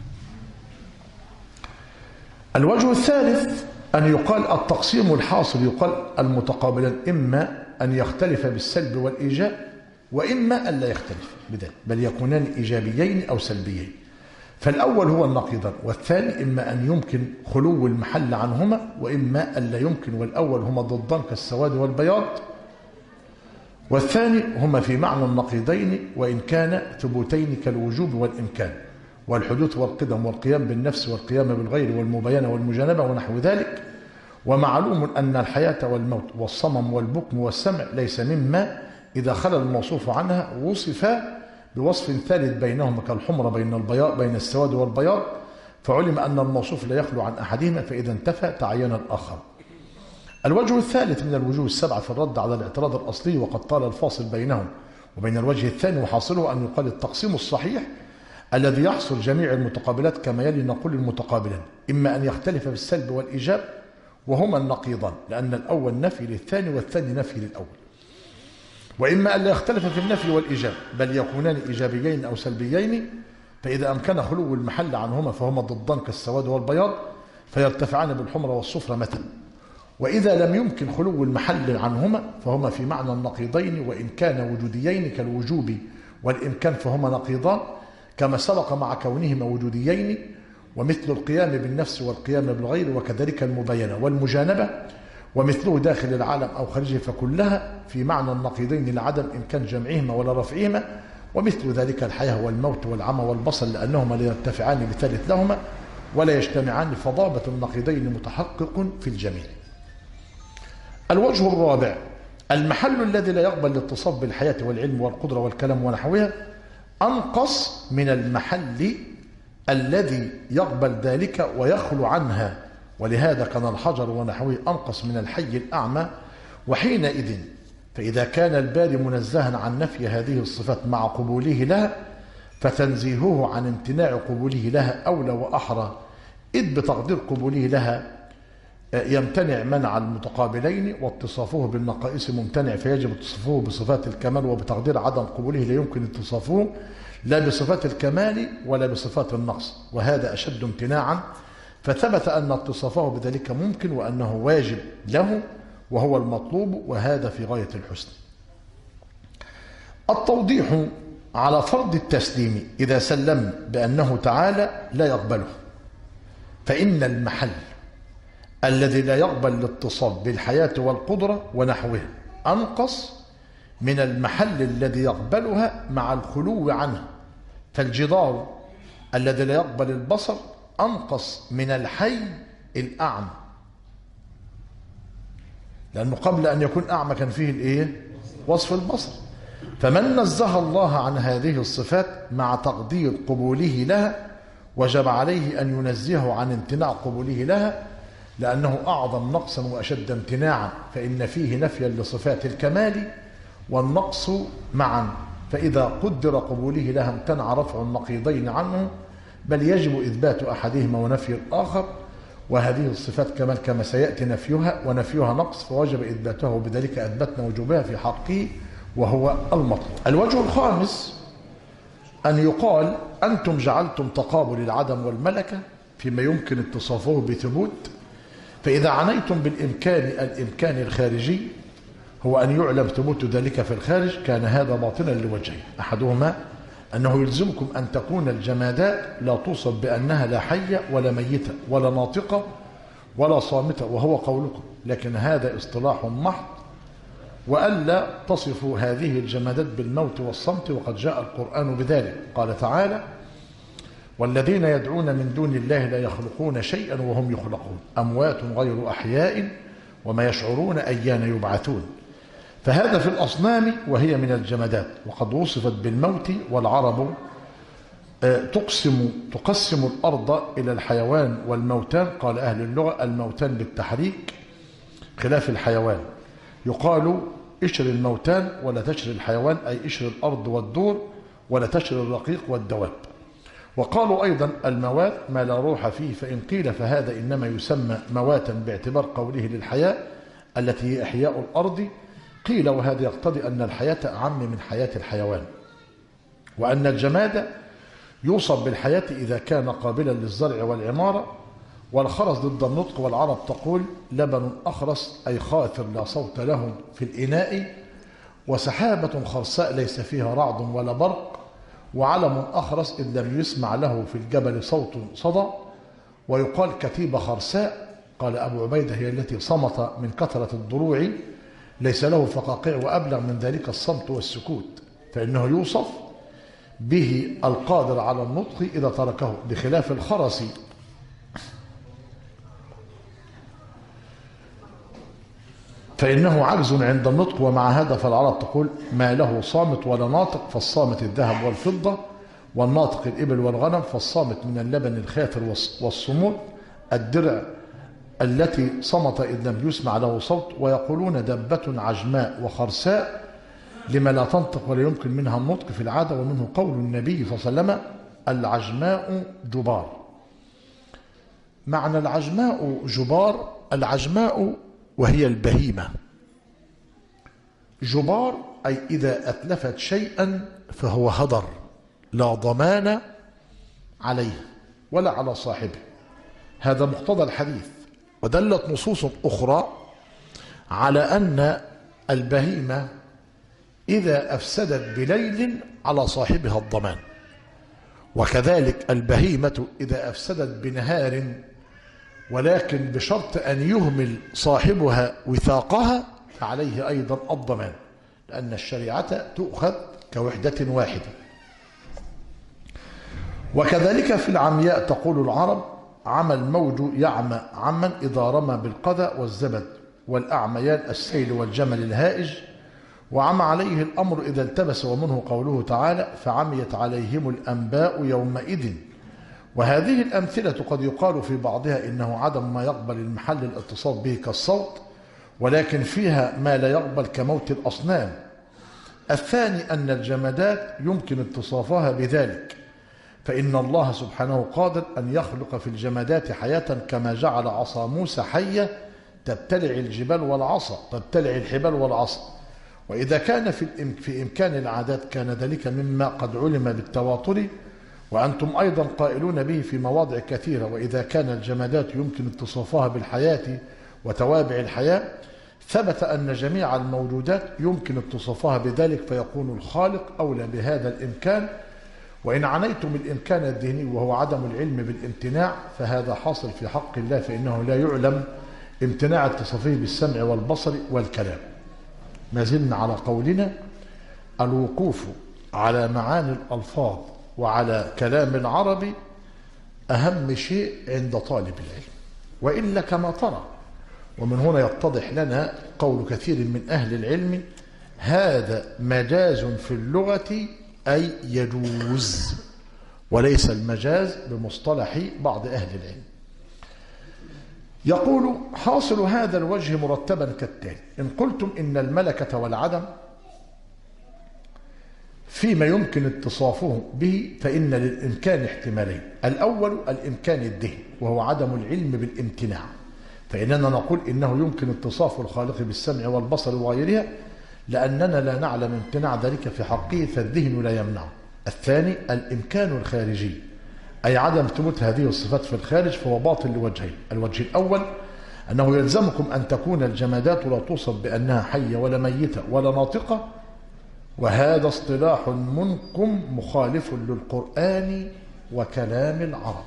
الوجه الثالث أن يقال التقسيم الحاصل يقال المتقابلان إما أن يختلف بالسلب والإيجاب، وإما أن لا يختلف بذلك بل يكونان إيجابيين أو سلبيين. فالأول هو النقيضان، والثاني إما أن يمكن خلو المحل عنهما وإما أن لا يمكن، والأول هما ضدان كالسواد والبياض، والثاني هما في معنى النقيضين وإن كان ثبوتين كالوجوب والإمكان والحدوث والقدم والقيام بالنفس والقيام بالغير والمباينة والمجانبة ونحو ذلك. ومعلوم أن الحياة والموت والصمم والبكم والسمع ليس مما إذا خلا الموصوف عنها وصف بوصف ثالث بينهما كالحمرة بين السواد والبياض، فعلم أن الموصوف لا يخلو عن أحدهما، فإذا انتفى تعين الآخر. الوجه الثالث من الوجوه السبعة في الرد على الاعتراض الأصلي وقد طال الفاصل بينهم وبين الوجه الثاني، وحاصله أن يقال التقسيم الصحيح الذي يحصل جميع المتقابلات كما يلي: نقول المتقابلان إما أن يختلف بالسلب والإيجاب وهما النقيضان، لأن الأول نفي للثاني والثاني نفي للأول، وإما أن لا يختلف في النفي والإيجاب بل يكونان إيجابيين أو سلبيين، فإذا أمكن خلو المحل عنهما فهما ضدان كالسواد والبياض، فيرتفعان بالحمرة والصفرة مثلا. وإذا لم يمكن خلو المحل عنهما فهما في معنى النقيضين، وإن كان وجوديين كالوجوب والإمكان فهما نقيضان، كما سبق مع كونهما وجوديين، ومثل القيام بالنفس والقيام بالغير، وكذلك المباينة والمجانبة، ومثله داخل العالم أو خارجه، فكلها في معنى النقيضين لعدم إمكان جمعهما ولا رفعهما. ومثل ذلك الحياة والموت والعمى والبصر، لأنهما لا يرتفعان بثالث لهما ولا يجتمعان، فضابة النقيضين متحقق في الجميع. الوجه الرابع: المحل الذي لا يقبل الاتصاف بالحياة والعلم والقدرة والكلام ونحوها أنقص من المحل الذي يقبل ذلك ويخلو عنها، ولهذا كان الحجر ونحوه أنقص من الحي الأعمى. وحينئذ فإذا كان الباري منزها عن نفي هذه الصفات مع قبوله لها، فتنزيهه عن امتناع قبوله لها أولى وأحرى، إذ بتقدير قبوله لها يمتنع منع المتقابلين، واتصافه بالنقائص ممتنع، فيجب اتصافه بصفات الكمال، وبتقدير عدم قبوله لا يمكن اتصافه لا بصفات الكمال ولا بصفات النقص، وهذا أشد امتناعا. فثبت أن اتصافه بذلك ممكن، وأنه واجب له وهو المطلوب، وهذا في غاية الحسن. التوضيح على فرض التسليم إذا سلم بأنه تعالى لا يقبله، فإن المحل الذي لا يقبل الاتصال بالحياة والقدرة ونحوها أنقص من المحل الذي يقبلها مع الخلو عنه. فالجدار الذي لا يقبل البصر أنقص من الحي الأعمى، لأنه قبل أن يكون أعمى كان فيه الإيه؟ وصف البصر. فمن نزه الله عن هذه الصفات مع تقدير قبوله لها وجب عليه أن ينزهه عن امتناع قبوله لها، لأنه أعظم نقصا وأشد امتناعا، فإن فيه نفيا لصفات الكمال والنقص معا. فإذا قدر قبوله لها امتنع رفع النقيضين عنه، بل يجب إثبات أحدهما ونفي الآخر، وهذه الصفات كمال كما سيأتي نفيها، ونفيها نقص، فوجب إثباتها، وبذلك أثبتنا وجوبها في حقه وهو المطلوب. الوجه الخامس أن يقال: أنتم جعلتم تقابل العدم والملكة فيما يمكن اتصافه بثبوت، فإذا عنيتم بالإمكان الإمكان الخارجي هو أن يعلم ثبوت ذلك في الخارج، كان هذا باطلا لوجهين: أحدهما أنه يلزمكم أن تكون الجمادات لا توصف بأنها لا حية ولا ميتة ولا ناطقة ولا صامتة، وهو قولكم، لكن هذا اصطلاح محض، وألا تصفوا هذه الجمادات بالموت والصمت، وقد جاء القرآن بذلك. قال تعالى: والذين يدعون من دون الله لا يخلقون شيئا وهم يخلقون، أموات غير أحياء وما يشعرون أيان يبعثون. فهذا في الأصنام وهي من الجمادات، وقد وصفت بالموت. والعرب تقسم الأرض إلى الحيوان والموتان. قال أهل اللغة: الموتان بالتحريك خلاف الحيوان، يقال اشر الموتان ولا تشر الحيوان، أي اشر الأرض والدور ولا تشر الرقيق والدواب. وقالوا أيضا: الموات ما لا روح فيه، فإن قيل فهذا إنما يسمى مواتا باعتبار قوله للحياة التي هي إحياء الأرض، قيل وهذا يقتضي أن الحياة أعم من حياة الحيوان، وأن الجماد يوصف بالحياة إذا كان قابلا للزرع والعمارة. والخرس ضد النطق، والعرب تقول: لبن أخرس، أي خاثر لا صوت له في الإناء، وسحابة خرساء ليس فيها رعد ولا برق، وعلم أخرس إذ لم يسمع له في الجبل صوت صدى. ويقال كتيبة خرساء، قال أبو عبيدة: هي التي صمت من كثرة الضروع، ليس له فقاقيع، وأبلغ من ذلك الصمت والسكوت، فإنه يوصف به القادر على النطق إذا تركه، بخلاف الخرس فإنه عجز عند النطق. ومع هذا فالعرب تقول: ما له صامت ولا ناطق، فالصامت الذهب والفضة، والناطق الإبل والغنم، فالصامت من اللبن الخاثر والصمود، الدرع التي صمت إذ لم يسمع له صوت. ويقولون: دبة عجماء وخرساء، لما لا تنطق ولا يمكن منها النطق في العادة. ومنه قول النبي صلى الله عليه وسلم: العجماء جبار. معنى العجماء جبار: العجماء وهي البهيمة، جبار أي إذا أتلفت شيئا فهو هدر، لا ضمان عليه ولا على صاحبه. هذا مقتضى الحديث. ودلت نصوص أخرى على أن البهيمة إذا أفسدت بليل على صاحبها الضمان، وكذلك البهيمة إذا أفسدت بنهار ولكن بشرط أن يهمل صاحبها وثاقها فعليه أيضا الضمان، لأن الشريعة تؤخذ كوحدة واحدة. وكذلك في العمياء تقول العرب: عمى الموج يعمى عمن إذا رمى بالقذى والزبد، والأعميان السيل والجمل الهائج، وعمى عليه الأمر إذا التبس، ومنه قوله تعالى: فعميت عليهم الأنباء يومئذ. وهذه الأمثلة قد يقال في بعضها إنه عدم ما يقبل المحل الاتصال به كالصوت، ولكن فيها ما لا يقبل كموت الأصنام. الثاني أن الجمادات يمكن اتصافها بذلك، فإن الله سبحانه قادر أن يخلق في الجمادات حياة، كما جعل عصا موسى حية تبتلع الجبال والعصا تبتلع الحبال والعصا. وإذا كان في إمكان العادات كان ذلك مما قد علم بالتواتر، وأنتم أيضا قائلون به في مواضع كثيرة. وإذا كان الجمادات يمكن اتصافها بالحياة وتوابع الحياة، ثبت أن جميع الموجودات يمكن اتصافها بذلك، فيكون الخالق أولى بهذا الإمكان. وإن عنيتم الإمكان الذهني وهو عدم العلم بالامتناع فهذا حاصل في حق الله، فإنه لا يعلم امتناع اتصافه بالسمع والبصر والكلام. ما زلنا على قولنا: الوقوف على معاني الألفاظ وعلى كلام العربي أهم شيء عند طالب العلم، وإلا كما ترى. ومن هنا يتضح لنا قول كثير من أهل العلم: هذا مجاز في اللغة، أي يجوز، وليس المجاز بمصطلح بعض أهل العلم. يقول: حاصل هذا الوجه مرتبا كالتالي: إن قلتم إن الملكة والعدم فيما يمكن اتصافه به فإن للإمكان احتمالين. الأول الإمكان الذهني وهو عدم العلم بالامتناع، فإننا نقول إنه يمكن اتصاف الخالق بالسمع والبصر وغيرها لأننا لا نعلم امتناع ذلك في حقه، فالذهن لا يمنعه. الثاني الإمكان الخارجي، أي عدم ثبوت هذه الصفات في الخارج، فهو باطل لوجهين: الوجه الأول أنه يلزمكم أن تكون الجمادات لا توصف بأنها حية ولا ميتة ولا ناطقة، وهذا اصطلاح منكم مخالف للقرآن وكلام العرب.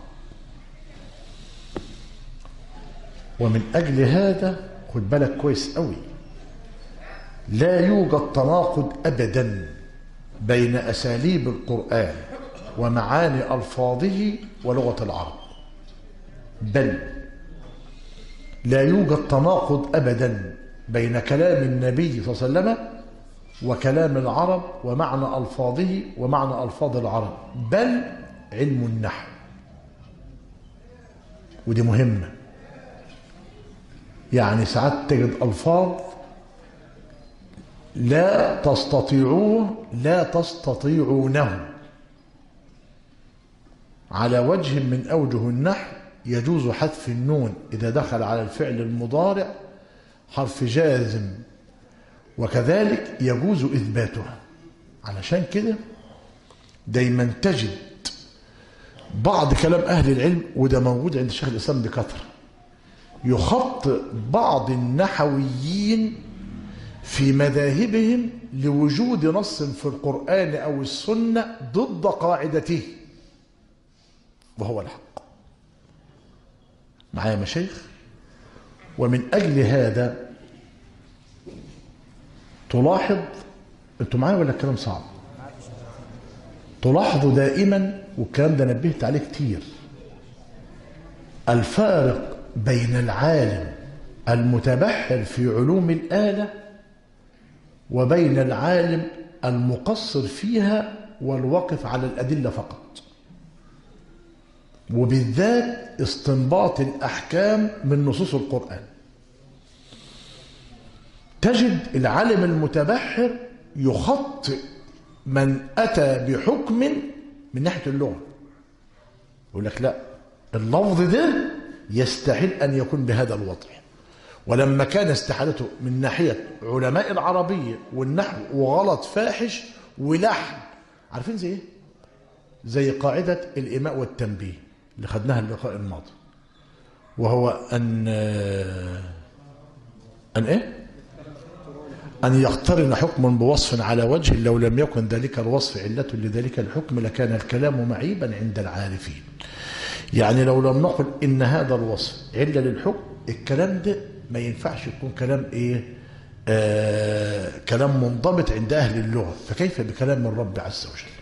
ومن أجل هذا خد بالك كويس قوي، لا يوجد تناقض أبدا بين أساليب القرآن ومعاني ألفاظه ولغة العرب، بل لا يوجد تناقض أبدا بين كلام النبي صلى الله عليه وسلم وكلام العرب ومعنى ألفاظه ومعنى ألفاظ العرب، بل علم النحو، ودي مهمة. يعني ساعات تجد ألفاظ لا تستطيعونه على وجه من أوجه النحو. يجوز حذف النون إذا دخل على الفعل المضارع حرف جازم، وكذلك يجوز إثباتها. علشان كده دايما تجد بعض كلام أهل العلم، وده موجود عند شيخ الإسلام بكثرة، يخطئ بعض النحويين في مذاهبهم لوجود نص في القرآن أو السنة ضد قاعدته، وهو الحق. معايا مشايخ؟ ومن أجل هذا تلاحظ، انتوا معايا ولا الكلام صعب؟ تلاحظوا دائما، والكلام ده نبهت عليه كتير، الفارق بين العالم المتبحر في علوم الآلة وبين العالم المقصر فيها والواقف على الأدلة فقط، وبالذات استنباط الأحكام من نصوص القرآن. تجد العالم المتبحر يخطئ من أتى بحكم من ناحية اللغة، يقول لك لا، اللفظ ده يستحيل أن يكون بهذا الوضع، ولما كان استحالته من ناحية علماء العربية والنحو وغلط فاحش ولحن. عارفين زي ايه؟ زي قاعدة الإيماء والتنبيه اللي خدناها اللقاء الماضي. وهو أن يقترن حكم بوصف على وجه لو لم يكن ذلك الوصف علة لذلك الحكم لكان الكلام معيبا عند العارفين. يعني لو لم نقل إن هذا الوصف علة للحكم، الكلام ده ما ينفعش يكون كلام كلام منضبط عند أهل اللغة، فكيف بكلام الرب عز وجل؟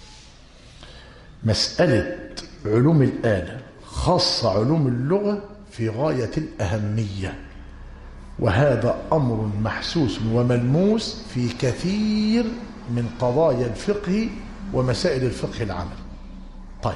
مسألة علوم الآلة خاصة علوم اللغة في غاية الأهمية، وهذا أمر محسوس وملموس في كثير من قضايا الفقه ومسائل الفقه العمل. طيب،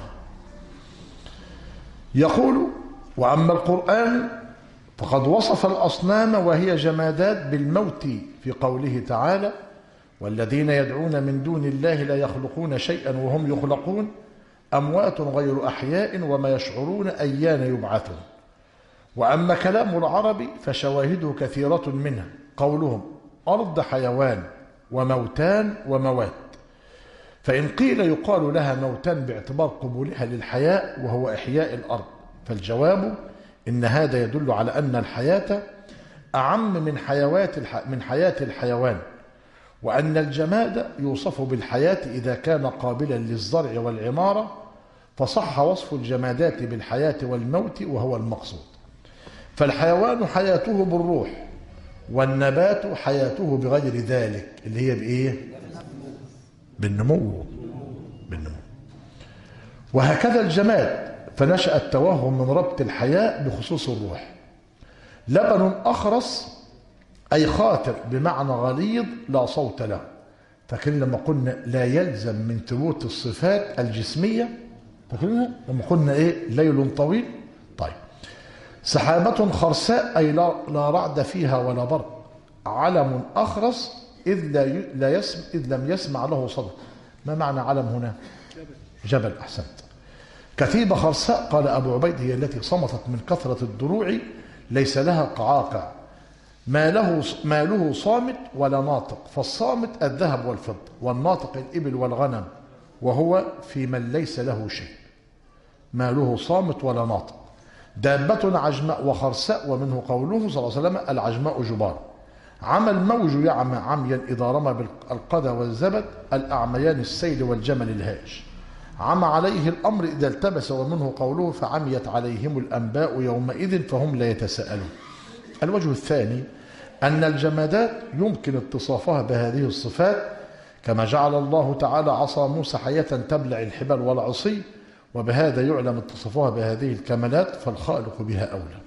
يقول: وأما القرآن فقد وصف الأصنام وهي جمادات بالموت في قوله تعالى: والذين يدعون من دون الله لا يخلقون شيئا وهم يخلقون أموات غير أحياء وما يشعرون أيان يبعثون. وأما كلام العرب فشواهده كثيرة منها قولهم: أرض حيوان وموتان وموات. فإن قيل يقال لها موتان باعتبار قبولها للحياة وهو إحياء الأرض، فالجواب إن هذا يدل على أن الحياة أعم من حياة الحيوان، وأن الجماد يوصف بالحياة إذا كان قابلا للزرع والعمارة، فصح وصف الجمادات بالحياة والموت وهو المقصود. فالحيوان حياته بالروح، والنبات حياته بغير ذلك، اللي هي بإيه؟ بالنمو. وهكذا الجماد، فنشأ التوهم من ربط الحياة بخصوص الروح. لبن أخرس أي خاتر بمعنى غليظ لا صوت له، فكنا لما قلنا لا يلزم من ثبوت الصفات الجسمية، فكنا لما قلنا ليل طويل. طيب، سحابة خرساء أي لا رعد فيها ولا برق. علم أخرس إذ لم يسمع له صدى. ما معنى علم هنا؟ جبل. أحسنت. كثيبة خرساء قال أبو عبيد هي التي صمتت من كثرة الدروع ليس لها قعاقع، ما له صامت ولا ناطق، فالصامت الذهب والفضة، والناطق الإبل والغنم، وهو في من ليس له شيء. ما له صامت ولا ناطق. دابة عجماء وخرساء، ومنه قوله صلى الله عليه وسلم: العجماء جبار. عمى الموج يعمى عميا إذا رمى بالقدى والزبد، الأعميان السيل والجمل الهاج. عمى عليه الأمر إذا التبس، ومنه قوله: فعميت عليهم الأنباء يومئذ فهم لا يتساءلون. الوجه الثاني أن الجمادات يمكن اتصافها بهذه الصفات، كما جعل الله تعالى عصا موسى حياة تبلع الحبال والعصي، وبهذا يعلم اتصافها بهذه الكمالات، فالخالق بها أولى.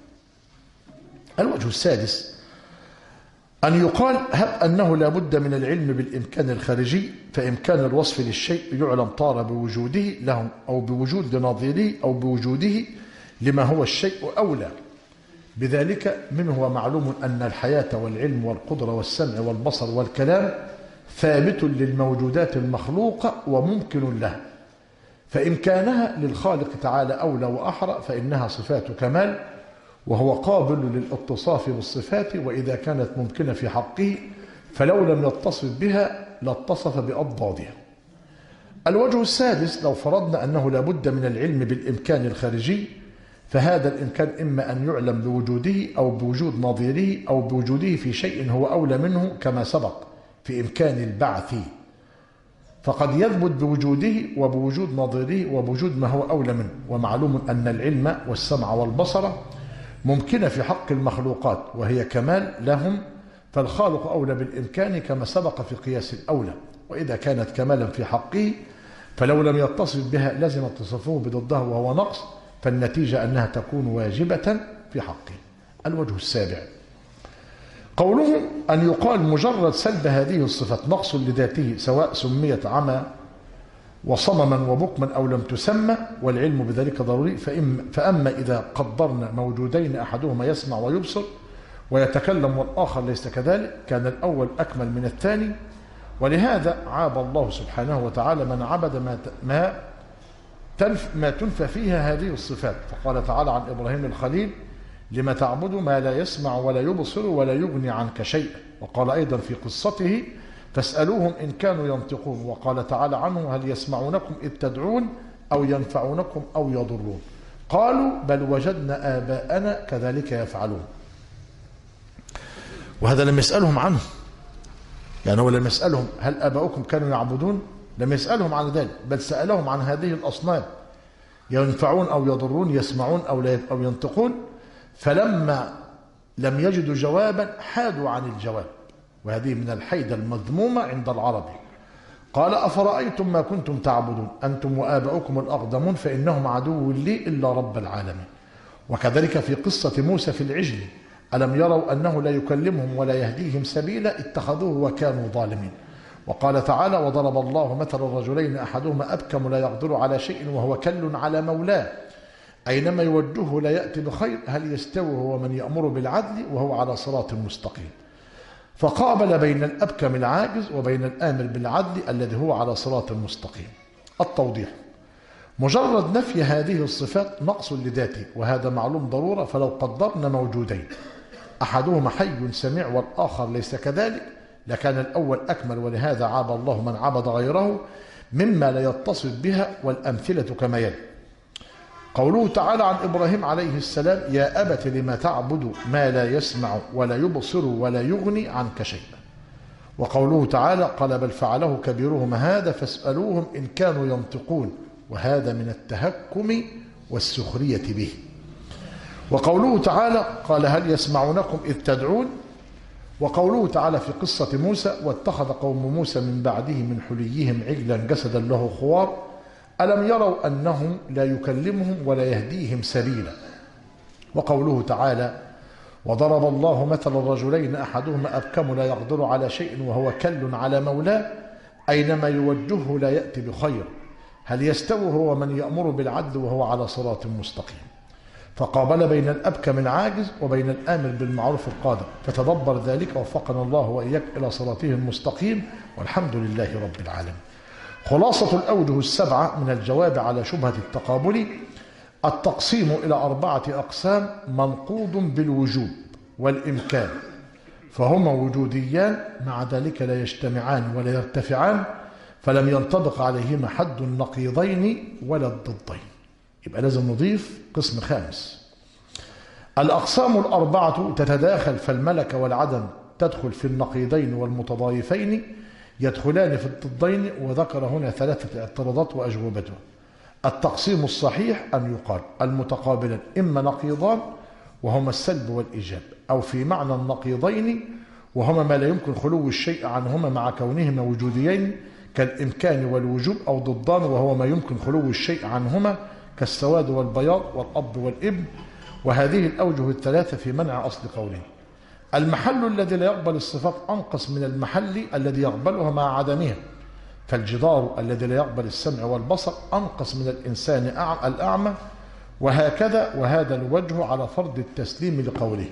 الوجه السادس أن يقال: هب أنه لا بد من العلم بالإمكان الخارجي، فإمكان الوصف للشيء يعلم طار بوجوده له أو بوجود نظيره أو بوجوده لما هو الشيء أولى بذلك منه. ومعلوم أن الحياة والعلم والقدرة والسمع والبصر والكلام ثابت للموجودات المخلوقة وممكن لها، فإمكانها للخالق تعالى أولى وأحرى، فإنها صفات كمال، وهو قابل للاتصاف بالصفات، وإذا كانت ممكنة في حقه فلو لم يتصف بها لاتصف بأضدادها. الوجه السادس: لو فرضنا أنه لا بد من العلم بالإمكان الخارجي، فهذا الإمكان إما أن يعلم بوجوده أو بوجود نظيره أو بوجوده في شيء هو أولى منه، كما سبق في إمكان البعث، فقد يثبت بوجوده وبوجود نظيره وبوجود ما هو أولى منه. ومعلوم أن العلم والسمع والبصر ممكنة في حق المخلوقات وهي كمال لهم، فالخالق أولى بالإمكان كما سبق في قياس الأولى. وإذا كانت كمالا في حقه فلو لم يتصف بها لازم اتصفه بضدها وهو نقص، فالنتيجة أنها تكون واجبة في حقه. الوجه السابع قوله أن يقال مجرد سلب هذه الصفة نقص لذاته، سواء سميت عمى وصمما وبكما أو لم تسمى، والعلم بذلك ضروري. فأما إذا قدرنا موجودين أحدهما يسمع ويبصر ويتكلم والآخر ليس كذلك، كان الأول أكمل من الثاني. ولهذا عاب الله سبحانه وتعالى من عبد ما تنفى فيها هذه الصفات، فقال تعالى عن إبراهيم الخليل: لما تعبد ما لا يسمع ولا يبصر ولا يغني عنك شيئا. وقال أيضا في قصته: فاسألوهم إن كانوا ينطقون. وقال تعالى عنه: هل يسمعونكم إذ تدعون أو ينفعونكم أو يضرون. قالوا بل وجدنا آباءنا كذلك يفعلون. وهذا لم يسألهم عنه، يعني هو لم يسألهم هل آباؤكم كانوا يعبدون، لم يسألهم عن ذلك، بل سألهم عن هذه الأصنام ينفعون أو يضرون، يسمعون أو ينطقون. فلما لم يجدوا جوابا حادوا عن الجواب، وهذه من الحيدة المذمومة عند العرب. قال أفرأيتم ما كنتم تعبدون أنتم وآباؤكم الأقدمون فإنهم عدو لي إلا رب العالمين. وكذلك في قصة موسى في العجل، ألم يروا أنه لا يكلمهم ولا يهديهم سبيلا اتخذوه وكانوا ظالمين. وقال تعالى وضرب الله مثل الرجلين أحدهما أبكم لا يقدر على شيء وهو كل على مولاه أينما يوجهه لا يأتي بخير هل يستوي هو من يأمر بالعدل وهو على صراط مستقيم. فقابل بين الأبكم العاجز وبين الآمر بالعدل الذي هو على صراط مستقيم. التوضيح: مجرد نفي هذه الصفات نقص لذاته، وهذا معلوم ضرورة. فلو قدرنا موجودين أحدهما حي سميع والآخر ليس كذلك لكان الأول أكمل، ولهذا عاب الله من عبد غيره مما لا يتصف بها، والأمثلة كما يلي. قوله تعالى عن إبراهيم عليه السلام يا أبت لما تعبد ما لا يسمع ولا يبصر ولا يغني عنك شيئا. وقوله تعالى قال بل فعله كبيرهم هذا فاسألوهم إن كانوا ينطقون، وهذا من التهكم والسخرية به. وقوله تعالى قال هل يسمعونكم إذ تدعون. وقوله تعالى في قصة موسى واتخذ قوم موسى من بعده من حليهم عجلا جسدا له خوار ألم يروا أنه لا يكلمهم ولا يهديهم سبيلا. وقوله تعالى وضرب الله مثل الرجلين أحدهما أبكم لا يقدر على شيء وهو كل على مولاه أينما يوجهه لا يأتي بخير هل يستوي هو من يأمر بالعدل وهو على صراط مستقيم. فقابل بين الأبكم العاجز وبين الآمر بالمعروف القادر. فتدبر ذلك وفقنا الله وإياك إلى صراطه المستقيم، والحمد لله رب العالمين. خلاصة الأوجه السبعة من الجواب على شبهة التقابل: التقسيم إلى 4 أقسام منقوض بالوجوب والإمكان، فهما وجوديان مع ذلك لا يجتمعان ولا يرتفعان، فلم ينطبق عليهما حد النقيضين ولا الضدين. يبقى لازم نضيف قسم خامس: الأقسام 4 تتداخل، فالملك والعدم تدخل في النقيضين والمتضايفين يدخلان في الضدين، وذكر هنا 3 اعتراضات وأجوبته. التقسيم الصحيح أن يقال المتقابلان إما نقيضان وهما السلب والإيجاب، أو في معنى النقيضين وهما ما لا يمكن خلو الشيء عنهما مع كونهما وجوديين كالإمكان والوجوب، أو ضدان وهو ما يمكن خلو الشيء عنهما كالسواد والبياض والأب والابن. وهذه الأوجه 3 في منع أصل قوله. المحل الذي لا يقبل الصفات أنقص من المحل الذي يقبلها مع عدمها، فالجدار الذي لا يقبل السمع والبصر أنقص من الإنسان الأعمى، وهكذا. وهذا الوجه على فرض التسليم لقوله.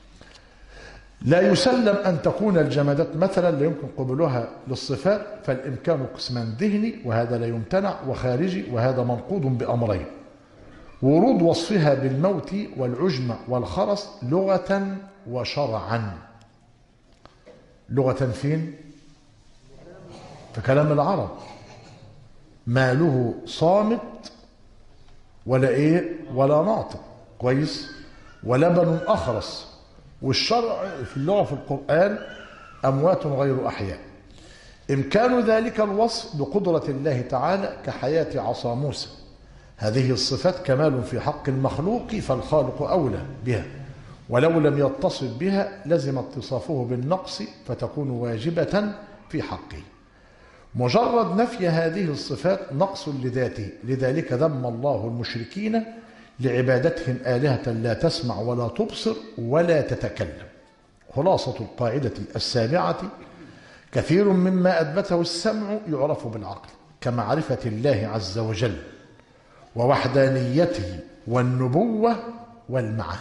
لا يسلم أن تكون الجمادات مثلا لا يمكن قبولها للصفات، فالإمكان قسمان: ذهني وهذا لا يمتنع، وخارجي وهذا منقوض بأمرين: ورود وصفها بالموت والعجم والخرس لغة وشرعا. لغة فين؟ في كلام العرب، ما له صامت ولا ايه ولا ناطق كويس، ولبن أخرس. والشرع في اللغة في القرآن أموات غير أحياء. إمكان ذلك الوصف بقدرة الله تعالى كحياة عصا موسى. هذه الصفات كمال في حق المخلوق، فالخالق أولى بها، ولو لم يتصف بها لزم اتصافه بالنقص فتكون واجبة في حقه. مجرد نفي هذه الصفات نقص لذاته، لذلك ذم الله المشركين لعبادتهم آلهة لا تسمع ولا تبصر ولا تتكلم. خلاصة القاعدة السابعة: كثير مما أثبته السمع يعرف بالعقل كمعرفة الله عز وجل ووحدانيته والنبوة والمعاد.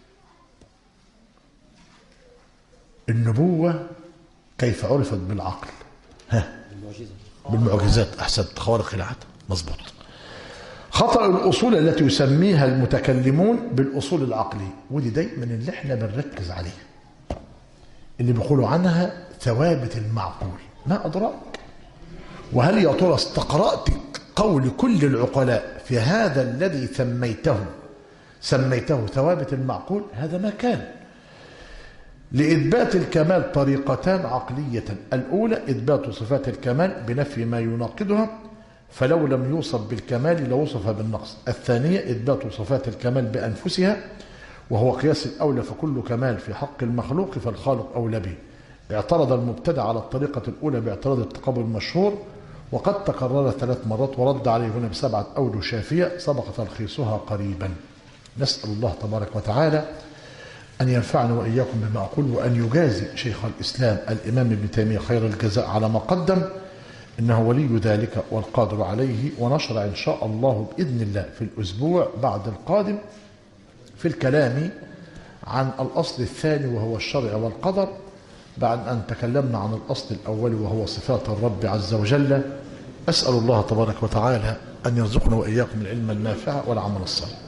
النبوة كيف عرفت بالعقل؟ بالمعجزات. أحسنت، خوارق العادة، مظبوط. خطأ الأصول التي يسميها المتكلمون بالأصول العقلية، ودي دايما اللي احنا بنركز عليها، اللي بيقولوا عنها ثوابت المعقول. ما أدراك؟ وهل يا ترى استقرأت قول كل العقلاء في هذا الذي سميته ثوابت المعقول، هذا ما كان. لإثبات الكمال طريقتان عقليتان: الأولى إثبات صفات الكمال بنفي ما يناقضها، فلو لم يوصف بالكمال لوصف بالنقص. الثانية إثبات صفات الكمال بأنفسها، وهو قياس الأولى، فكل كمال في حق المخلوق فالخالق أولى به. اعترض المبتدع على الطريقة الأولى باعتراض التقابل المشهور، وقد تكرر 3 مرات، ورد عليه هنا ب7 أوجه شافية سبق تلخيصها قريبا. نسأل الله تبارك وتعالى أن ينفعنا وإياكم بما أقول، وأن يجازي شيخ الإسلام الإمام ابن تيمية خير الجزاء على ما قدم، إنه ولي ذلك والقادر عليه. ونشرع إن شاء الله بإذن الله في الأسبوع بعد القادم في الكلام عن الأصل الثاني وهو الشرع والقدر، بعد أن تكلمنا عن الأصل الأول وهو صفات الرب عز وجل. أسأل الله تبارك وتعالى أن يرزقنا وإياكم العلم النافع والعمل الصالح.